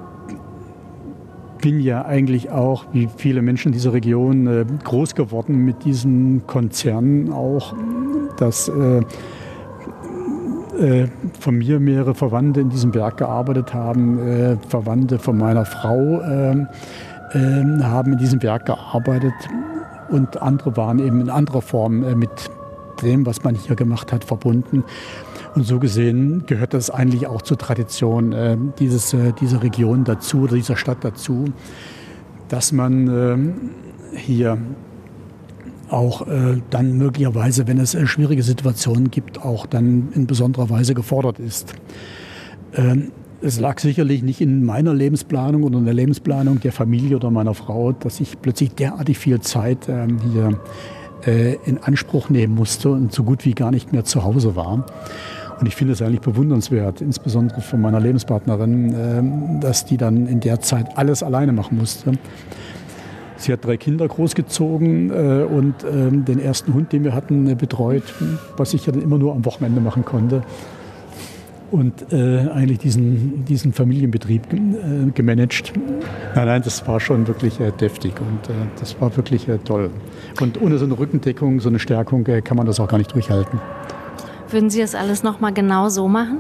bin ja eigentlich auch, wie viele Menschen in dieser Region, äh, groß geworden mit diesen Konzernen auch, dass äh, äh, von mir mehrere Verwandte in diesem Werk gearbeitet haben. Äh, Verwandte von meiner Frau äh, äh, haben in diesem Werk gearbeitet und andere waren eben in anderer Form äh, mit dem, was man hier gemacht hat, verbunden. Und so gesehen gehört das eigentlich auch zur Tradition äh, dieses, äh, dieser Region dazu, oder dieser Stadt dazu, dass man äh, hier auch äh, dann möglicherweise, wenn es äh, schwierige Situationen gibt, auch dann in besonderer Weise gefordert ist. Ähm, es lag sicherlich nicht in meiner Lebensplanung oder in der Lebensplanung der Familie oder meiner Frau, dass ich plötzlich derartig viel Zeit äh, hier äh, in Anspruch nehmen musste und so gut wie gar nicht mehr zu Hause war. Und ich finde es eigentlich bewundernswert, insbesondere von meiner Lebenspartnerin, dass die dann in der Zeit alles alleine machen musste. Sie hat drei Kinder großgezogen und den ersten Hund, den wir hatten, betreut, was ich ja dann immer nur am Wochenende machen konnte. Und eigentlich diesen, diesen Familienbetrieb gemanagt. Nein, nein, das war schon wirklich deftig und das war wirklich toll. Und ohne so eine Rückendeckung, so eine Stärkung kann man das auch gar nicht durchhalten. Würden Sie das alles noch mal genau so machen?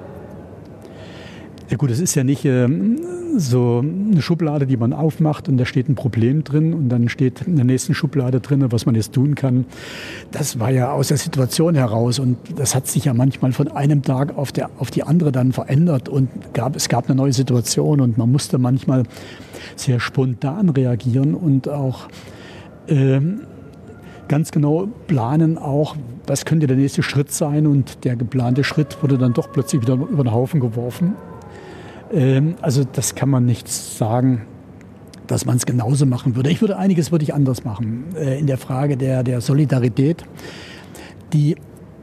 Ja gut, es ist ja nicht äh, so eine Schublade, die man aufmacht und da steht ein Problem drin und dann steht in der nächsten Schublade drin, was man jetzt tun kann. Das war ja aus der Situation heraus und das hat sich ja manchmal von einem Tag auf, der, auf die andere dann verändert und gab, es gab eine neue Situation und man musste manchmal sehr spontan reagieren und auch äh, ganz genau planen auch, was könnte der nächste Schritt sein und der geplante Schritt wurde dann doch plötzlich wieder über den Haufen geworfen. Ähm, also das kann man nicht sagen, dass man es genauso machen würde. Ich würde einiges würde ich anders machen äh, in der Frage der, der Solidarität. Die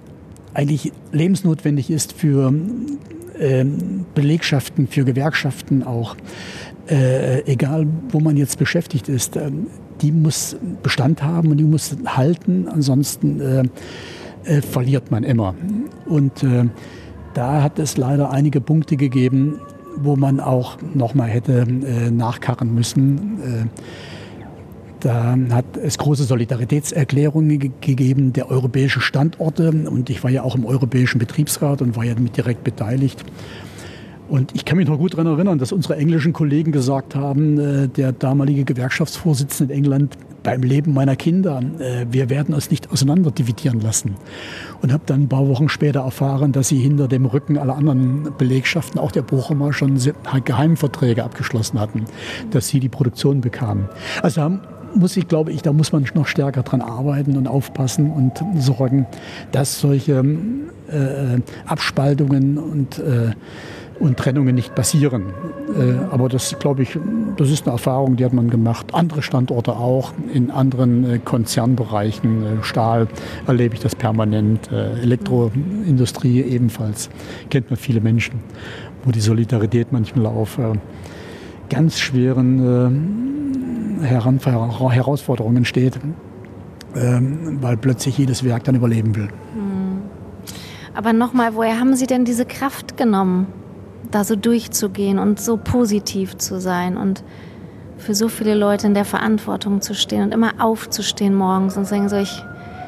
eigentlich lebensnotwendig ist für äh, Belegschaften, für Gewerkschaften auch, äh, egal wo man jetzt beschäftigt ist, äh, die muss Bestand haben und die muss halten, ansonsten äh, äh, verliert man immer. Und äh, da hat es leider einige Punkte gegeben, wo man auch noch mal hätte äh, nachkarren müssen. Äh, Da hat es große Solidaritätserklärungen ge- gegeben der europäischen Standorte. Und ich war ja auch im Europäischen Betriebsrat und war ja mit direkt beteiligt. Und ich kann mich noch gut daran erinnern, dass unsere englischen Kollegen gesagt haben, äh, der damalige Gewerkschaftsvorsitzende in England, beim Leben meiner Kinder, äh, wir werden uns nicht auseinander dividieren lassen. Und habe dann ein paar Wochen später erfahren, dass sie hinter dem Rücken aller anderen Belegschaften, auch der Bochumer, schon Geheimverträge abgeschlossen hatten, dass sie die Produktion bekamen. Also haben muss ich, glaube ich, da muss man noch stärker dran arbeiten und aufpassen und sorgen, dass solche äh, Abspaltungen und, äh, und Trennungen nicht passieren. Äh, aber das, glaube ich, das ist eine Erfahrung, die hat man gemacht. Andere Standorte auch, in anderen äh, Konzernbereichen, äh, Stahl erlebe ich das permanent, äh, Elektroindustrie ebenfalls, kennt man viele Menschen, wo die Solidarität manchmal auf äh, ganz schweren äh, Herausforderungen steht, ähm, weil plötzlich jedes Werk dann überleben will. Aber nochmal, woher haben Sie denn diese Kraft genommen, da so durchzugehen und so positiv zu sein und für so viele Leute in der Verantwortung zu stehen und immer aufzustehen morgens und sagen so, ich,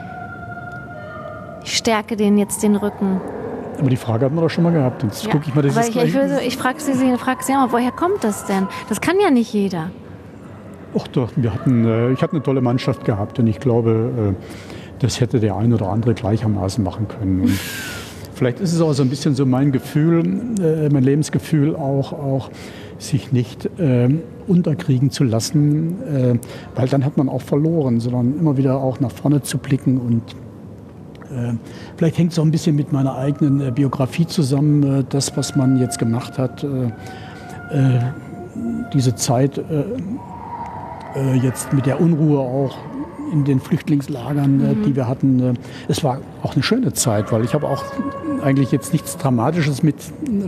ich stärke denen jetzt den Rücken. Aber die Frage hatten wir doch schon mal gehabt. Jetzt ja, gucke ich mal das ich, ich, ich, ich frage Sie, ich frage Sie auch mal, woher kommt das denn? Das kann ja nicht jeder. Ach doch, wir hatten, äh, ich hatte eine tolle Mannschaft gehabt und ich glaube, äh, das hätte der ein oder andere gleichermaßen machen können. Und vielleicht ist es auch so ein bisschen so mein Gefühl, äh, mein Lebensgefühl auch, auch sich nicht äh, unterkriegen zu lassen, äh, weil dann hat man auch verloren, sondern immer wieder auch nach vorne zu blicken. Und äh, vielleicht hängt es auch ein bisschen mit meiner eigenen äh, Biografie zusammen, äh, das, was man jetzt gemacht hat, äh, äh, diese Zeit, äh, jetzt mit der Unruhe auch in den Flüchtlingslagern, mhm. die wir hatten. Es war auch eine schöne Zeit, weil ich habe auch eigentlich jetzt nichts Dramatisches mit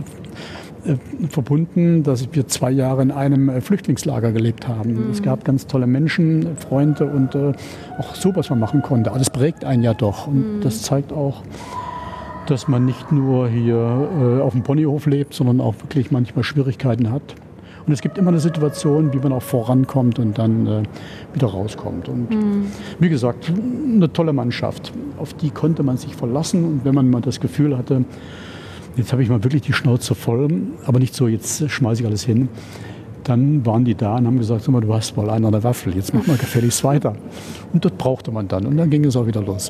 verbunden, dass wir zwei Jahre in einem Flüchtlingslager gelebt haben. Mhm. Es gab ganz tolle Menschen, Freunde und auch so, was man machen konnte. Aber das prägt einen ja doch. Und mhm. das zeigt auch, dass man nicht nur hier auf dem Ponyhof lebt, sondern auch wirklich manchmal Schwierigkeiten hat. Und es gibt immer eine Situation, wie man auch vorankommt und dann äh, wieder rauskommt. Und mhm. wie gesagt, eine tolle Mannschaft. Auf die konnte man sich verlassen. Und wenn man mal das Gefühl hatte, jetzt habe ich mal wirklich die Schnauze voll, aber nicht so, jetzt schmeiße ich alles hin, dann waren die da und haben gesagt, sag mal, du hast wohl einen an der Waffel, jetzt mach mal gefälligst weiter. Und das brauchte man dann. Und dann ging es auch wieder los.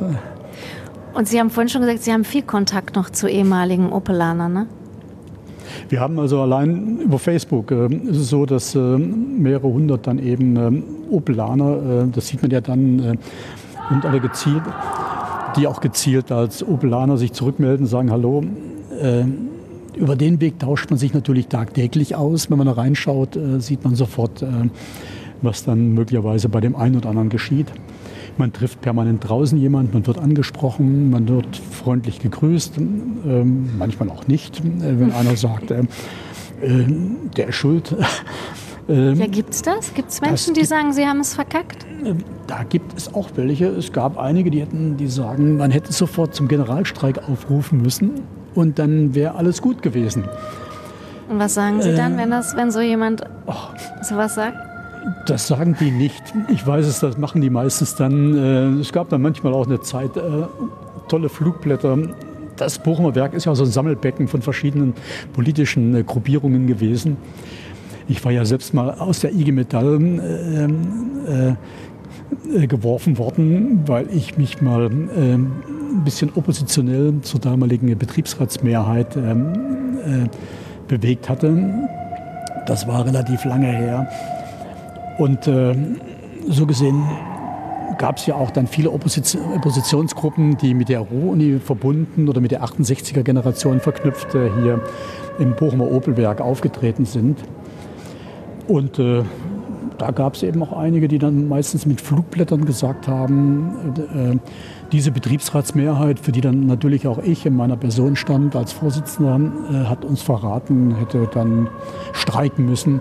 Und Sie haben vorhin schon gesagt, Sie haben viel Kontakt noch zu ehemaligen Opelanern, ne? Wir haben also allein über Facebook, äh, ist es so, dass äh, mehrere hundert dann eben äh, Opelaner, äh, das sieht man ja dann, äh, und alle gezielt, die auch gezielt als Opelaner sich zurückmelden, sagen Hallo. Äh, über den Weg tauscht man sich natürlich tagtäglich aus. Wenn man da reinschaut, äh, sieht man sofort, äh, was dann möglicherweise bei dem einen oder anderen geschieht. Man trifft permanent draußen jemanden, man wird angesprochen, man wird freundlich gegrüßt, äh, manchmal auch nicht, äh, wenn einer sagt, äh, äh, der ist schuld. äh, ja, gibt's das? Gibt's Menschen, die sagen, sie haben es verkackt? Äh, da gibt es auch welche. Es gab einige, die, hätten, die sagen, man hätte sofort zum Generalstreik aufrufen müssen und dann wäre alles gut gewesen. Und was sagen Sie dann, äh, wenn, das, wenn so jemand oh, sowas sagt? Das sagen die nicht. Ich weiß es, das machen die meistens dann. Äh, es gab dann manchmal auch eine Zeit, äh, tolle Flugblätter. Das Bochumer Werk ist ja so ein Sammelbecken von verschiedenen politischen äh, Gruppierungen gewesen. Ich war ja selbst mal aus der I G Metall äh, äh, geworfen worden, weil ich mich mal äh, ein bisschen oppositionell zur damaligen Betriebsratsmehrheit äh, äh, bewegt hatte. Das war relativ lange her. Und äh, so gesehen gab es ja auch dann viele Opposition, Oppositionsgruppen, die mit der Ruhr-Uni verbunden oder mit der achtundsechziger-Generation verknüpft äh, hier im Bochumer Opelwerk aufgetreten sind. Und äh, da gab es eben auch einige, die dann meistens mit Flugblättern gesagt haben, äh, diese Betriebsratsmehrheit, für die dann natürlich auch ich in meiner Person stand als Vorsitzender, äh, hat uns verraten, hätte dann streiken müssen.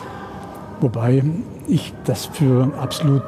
Wobei ich das für absolut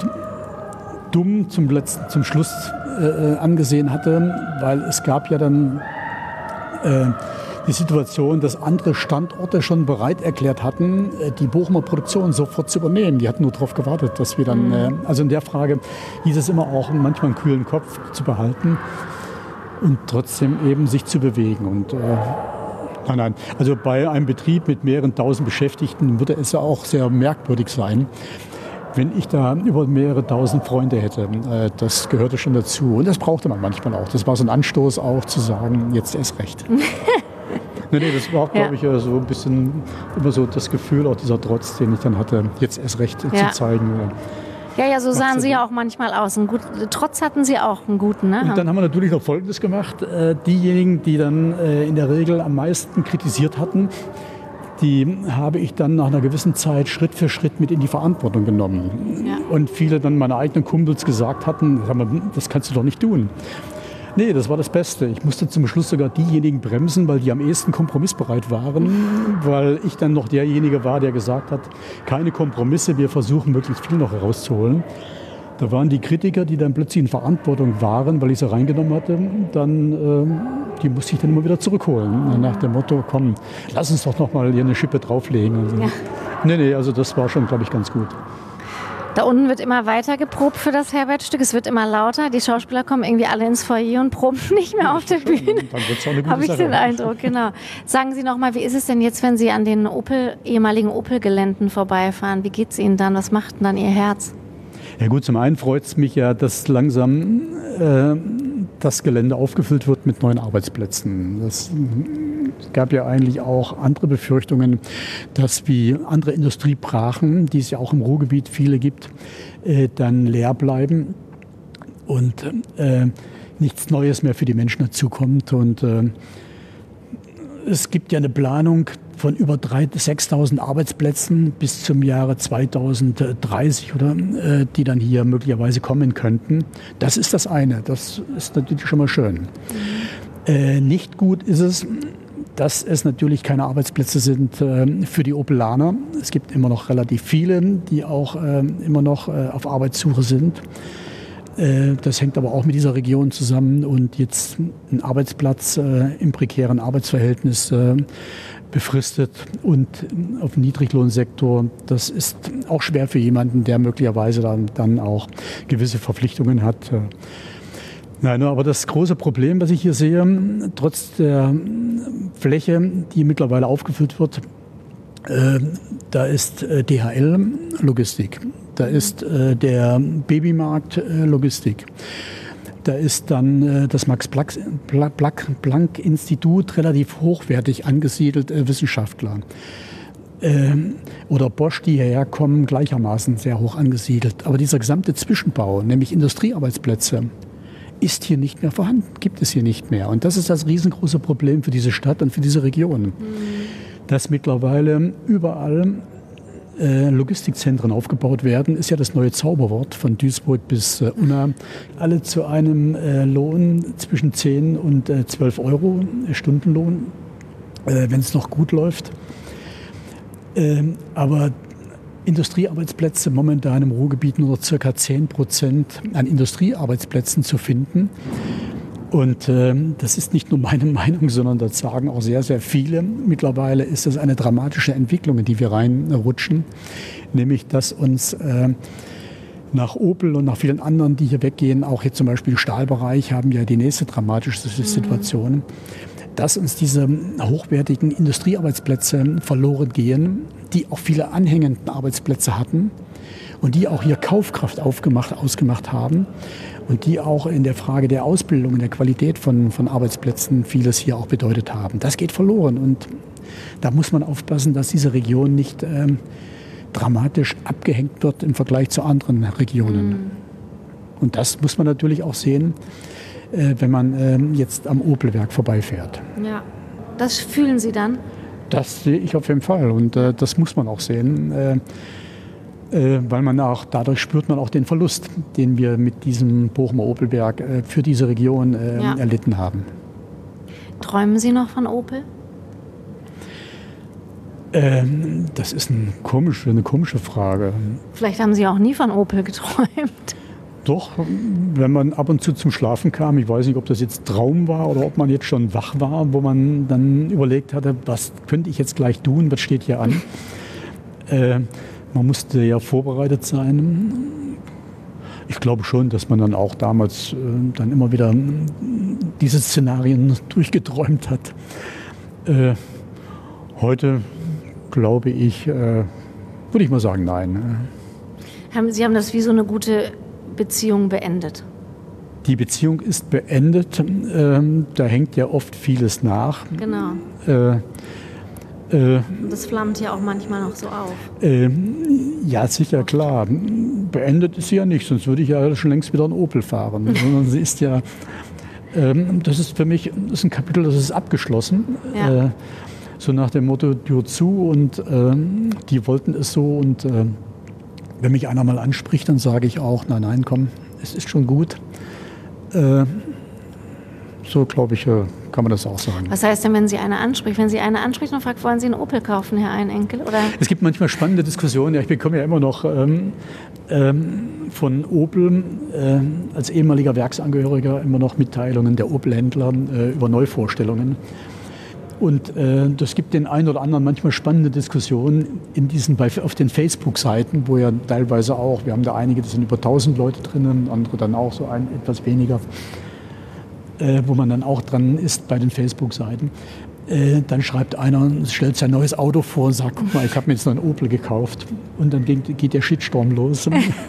dumm zum, letzten, zum Schluss äh, angesehen hatte, weil es gab ja dann äh, die Situation, dass andere Standorte schon bereit erklärt hatten, die Bochumer Produktion sofort zu übernehmen. Die hatten nur darauf gewartet, dass wir dann, mhm. also in der Frage hieß es immer auch, manchmal einen kühlen Kopf zu behalten und trotzdem eben sich zu bewegen. Und äh, nein, nein, also bei einem Betrieb mit mehreren tausend Beschäftigten würde es ja auch sehr merkwürdig sein, wenn ich da über mehrere tausend Freunde hätte. Äh, das gehörte schon dazu. Und das brauchte man manchmal auch. Das war so ein Anstoß auch zu sagen, jetzt erst recht. Nee, nee, das war auch, glaube ich, so ein bisschen immer so das Gefühl, auch dieser Trotz, den ich dann hatte, jetzt erst recht ja. zu zeigen. Ja, ja, so sahen Sie ja auch manchmal aus. Einen gut, Trotz hatten Sie auch einen guten, ne? Und dann haben wir natürlich noch Folgendes gemacht. Äh, diejenigen, die dann äh, in der Regel am meisten kritisiert hatten, die habe ich dann nach einer gewissen Zeit Schritt für Schritt mit in die Verantwortung genommen. Ja. Und viele dann meine eigenen Kumpels gesagt hatten, das kannst du doch nicht tun. Nee, das war das Beste. Ich musste zum Schluss sogar diejenigen bremsen, weil die am ehesten kompromissbereit waren, weil ich dann noch derjenige war, der gesagt hat, keine Kompromisse, wir versuchen möglichst viel noch herauszuholen. Da waren die Kritiker, die dann plötzlich in Verantwortung waren, weil ich sie reingenommen hatte, dann, äh, die musste ich dann immer wieder zurückholen. Nach dem Motto, komm, lass uns doch noch mal hier eine Schippe drauflegen. Also, ja. Nee, nee, also das war schon, glaube ich, ganz gut. Da unten wird immer weiter geprobt für das Herbert-Stück. Es wird immer lauter. Die Schauspieler kommen irgendwie alle ins Foyer und proben nicht mehr auf der Bühne. Dann wird's auch eine gute Habe ich Sache. Den Eindruck, genau. Sagen Sie noch mal, wie ist es denn jetzt, wenn Sie an den Opel, ehemaligen Opel-Geländen vorbeifahren? Wie geht es Ihnen dann? Was macht denn dann Ihr Herz? Ja gut, zum einen freut es mich ja, dass langsam äh, das Gelände aufgefüllt wird mit neuen Arbeitsplätzen. Das, es gab ja eigentlich auch andere Befürchtungen, dass wie andere Industriebrachen, die es ja auch im Ruhrgebiet viele gibt, äh, dann leer bleiben und äh, nichts Neues mehr für die Menschen dazukommt. Und äh, es gibt ja eine Planung von über sechstausend Arbeitsplätzen bis zum Jahre zweitausenddreißig, oder, äh, die dann hier möglicherweise kommen könnten. Das ist das eine. Das ist natürlich schon mal schön. Mhm. Äh, nicht gut ist es, dass es natürlich keine Arbeitsplätze sind äh, für die Opelaner. Es gibt immer noch relativ viele, die auch äh, immer noch äh, auf Arbeitssuche sind. Äh, das hängt aber auch mit dieser Region zusammen. Und jetzt ein Arbeitsplatz äh, im prekären Arbeitsverhältnis äh, befristet und auf dem Niedriglohnsektor, das ist auch schwer für jemanden, der möglicherweise dann, dann auch gewisse Verpflichtungen hat. Nein, aber das große Problem, was ich hier sehe, trotz der Fläche, die mittlerweile aufgefüllt wird, äh, da ist äh, D H L Logistik, da ist äh, der Babymarkt äh, Logistik. Da ist dann äh, das Max-Planck-Institut relativ hochwertig angesiedelt, äh, Wissenschaftler. Ähm, oder Bosch, die hierher kommen, gleichermaßen sehr hoch angesiedelt. Aber dieser gesamte Zwischenbau, nämlich Industriearbeitsplätze, ist hier nicht mehr vorhanden, gibt es hier nicht mehr. Und das ist das riesengroße Problem für diese Stadt und für diese Region. Mhm. Dass mittlerweile überall Logistikzentren aufgebaut werden, ist ja das neue Zauberwort von Duisburg bis äh, Unna. Alle zu einem äh, Lohn zwischen zehn und äh, zwölf Euro, äh, Stundenlohn, äh, wenn es noch gut läuft. Ähm, aber Industriearbeitsplätze momentan im Ruhrgebiet nur noch circa zehn Prozent an Industriearbeitsplätzen zu finden. Und äh, das ist nicht nur meine Meinung, sondern das sagen auch sehr, sehr viele. Mittlerweile ist das eine dramatische Entwicklung, in die wir reinrutschen. Nämlich, dass uns äh, nach Opel und nach vielen anderen, die hier weggehen, auch hier zum Beispiel im Stahlbereich, haben ja die nächste dramatische Situation, mhm. dass uns diese hochwertigen Industriearbeitsplätze verloren gehen, die auch viele anhängenden Arbeitsplätze hatten und die auch hier Kaufkraft aufgemacht, ausgemacht haben. Und die auch in der Frage der Ausbildung, der Qualität von, von Arbeitsplätzen vieles hier auch bedeutet haben. Das geht verloren und da muss man aufpassen, dass diese Region nicht ähm, dramatisch abgehängt wird im Vergleich zu anderen Regionen. Mhm. Und das muss man natürlich auch sehen, äh, wenn man äh, jetzt am Opelwerk vorbeifährt. Ja, das fühlen Sie dann? Das sehe ich auf jeden Fall und äh, das muss man auch sehen. Äh, äh, weil man auch, dadurch spürt man auch den Verlust, den wir mit diesem Bochumer Opelwerk äh, für diese Region äh, ja. erlitten haben. Träumen Sie noch von Opel? Ähm, das ist ein komisch, eine komische Frage. Vielleicht haben Sie auch nie von Opel geträumt. Doch, wenn man ab und zu zum Schlafen kam, ich weiß nicht, ob das jetzt Traum war oder ob man jetzt schon wach war, wo man dann überlegt hatte, was könnte ich jetzt gleich tun, was steht hier an. äh, man musste ja vorbereitet sein. Ich glaube schon, dass man dann auch damals äh, dann immer wieder diese Szenarien durchgeträumt hat. Äh, heute glaube ich, äh, würde ich mal sagen, nein. Sie haben das wie so eine gute Beziehung beendet? Die Beziehung ist beendet. Ähm, da hängt ja oft vieles nach. Genau. Äh, äh, das flammt ja auch manchmal noch so auf. Äh, ja, sicher, klar. Beendet ist sie ja nicht, sonst würde ich ja schon längst wieder einen Opel fahren. Sondern sie ist ja, ähm, das ist für mich das ist ein Kapitel, das ist abgeschlossen. Ja. Äh, so nach dem Motto, Tür zu und äh, die wollten es so und äh, wenn mich einer mal anspricht, dann sage ich auch, nein, nein, komm, es ist schon gut. Äh, so, glaube ich, äh, kann man das auch sagen. Was heißt denn, wenn Sie eine anspricht? Wenn Sie eine anspricht und fragt, wollen Sie einen Opel kaufen, Herr Einenkel? Oder? Es gibt manchmal spannende Diskussionen. Ja, ich bekomme ja immer noch ähm, ähm, von Opel äh, als ehemaliger Werksangehöriger immer noch Mitteilungen der Opel-Händler äh, über Neuvorstellungen. Und äh, das gibt den einen oder anderen manchmal spannende Diskussionen in diesen, bei, auf den Facebook-Seiten, wo ja teilweise auch, wir haben da einige, das sind über tausend Leute drinnen, andere dann auch so ein, etwas weniger, äh, wo man dann auch dran ist bei den Facebook-Seiten. Äh, dann schreibt einer, stellt sein neues Auto vor und sagt, guck mal, ich habe mir jetzt noch einen Opel gekauft. Und dann geht, geht der Shitstorm los.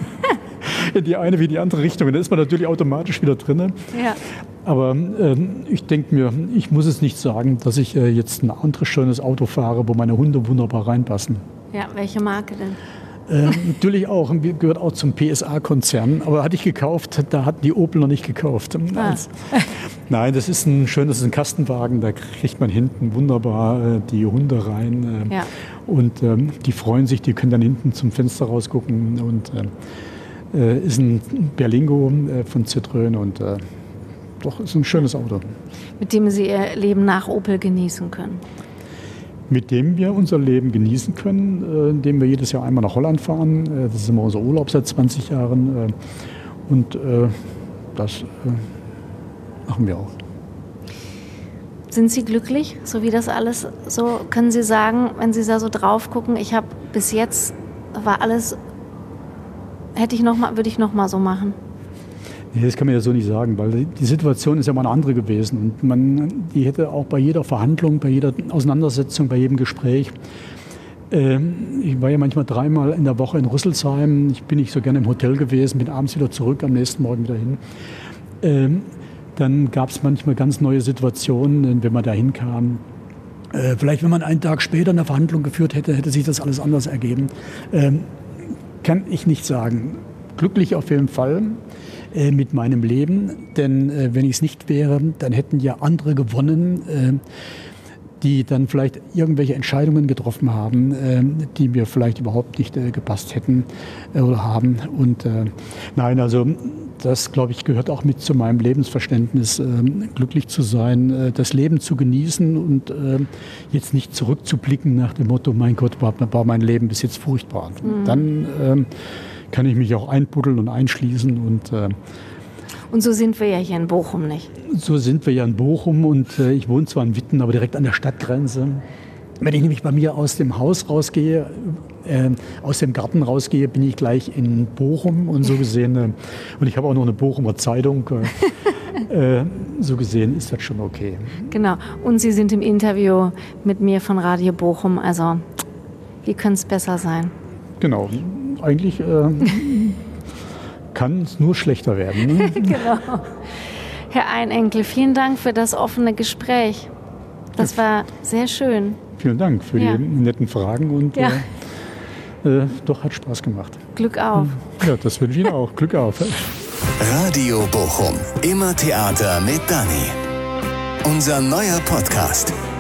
In die eine wie die andere Richtung. Und da ist man natürlich automatisch wieder drin. Ja. Aber äh, ich denke mir, ich muss es nicht sagen, dass ich äh, jetzt ein anderes schönes Auto fahre, wo meine Hunde wunderbar reinpassen. Ja, welche Marke denn? Äh, natürlich auch, gehört auch zum P S A-Konzern. Aber hatte ich gekauft, da hat die Opel noch nicht gekauft. Ah. Also, nein, das ist ein schönes, das ist ein Kastenwagen, da kriegt man hinten wunderbar äh, die Hunde rein. Äh, ja. Und äh, die freuen sich, die können dann hinten zum Fenster rausgucken. Und äh, ist ein Berlingo äh, von Citroën und äh, doch, ist ein schönes Auto. Mit dem Sie Ihr Leben nach Opel genießen können? Mit dem wir unser Leben genießen können, äh, indem wir jedes Jahr einmal nach Holland fahren. Äh, das ist immer unser Urlaub seit zwanzig Jahren. Äh, und äh, das äh, machen wir auch. Sind Sie glücklich, so wie das alles so, können Sie sagen, wenn Sie da so drauf gucken, ich habe bis jetzt, war alles, hätte ich noch mal, würde ich noch mal so machen? Nee, das kann man ja so nicht sagen, weil die Situation ist ja mal eine andere gewesen. Und man, die hätte auch bei jeder Verhandlung, bei jeder Auseinandersetzung, bei jedem Gespräch. Äh, ich war ja manchmal dreimal in der Woche in Rüsselsheim. Ich bin nicht so gerne im Hotel gewesen, bin abends wieder zurück, am nächsten Morgen wieder hin. Äh, dann gab es manchmal ganz neue Situationen, wenn man da hinkam. Äh, vielleicht, wenn man einen Tag später eine Verhandlung geführt hätte, hätte sich das alles anders ergeben. Äh, kann ich nicht sagen. Glücklich auf jeden Fall mit meinem Leben, denn äh, wenn ich es nicht wäre, dann hätten ja andere gewonnen, äh, die dann vielleicht irgendwelche Entscheidungen getroffen haben, äh, die mir vielleicht überhaupt nicht äh, gepasst hätten äh, oder haben. Und äh, nein, also das, glaube ich, gehört auch mit zu meinem Lebensverständnis, äh, glücklich zu sein, äh, das Leben zu genießen und äh, jetzt nicht zurückzublicken nach dem Motto, mein Gott, war, war mein Leben bis jetzt furchtbar. Mhm. Dann äh, kann ich mich auch einbuddeln und einschließen. Und, äh, und so sind wir ja hier in Bochum nicht. So sind wir ja in Bochum und äh, ich wohne zwar in Witten, aber direkt an der Stadtgrenze. Wenn ich nämlich bei mir aus dem Haus rausgehe, äh, aus dem Garten rausgehe, bin ich gleich in Bochum und so gesehen, äh, und ich habe auch noch eine Bochumer Zeitung, äh, äh, so gesehen ist das schon okay. Genau, und Sie sind im Interview mit mir von Radio Bochum, also wie könnte es besser sein? Genau. Eigentlich äh, kann es nur schlechter werden. Ne? Genau. Herr Einenkel, vielen Dank für das offene Gespräch. Das war sehr schön. Vielen Dank für ja. die netten Fragen und ja. äh, äh, doch, hat Spaß gemacht. Glück auf. Ja, das wünsche ich Ihnen auch. Glück auf. Radio Bochum. Immer Theater mit Dani. Unser neuer Podcast.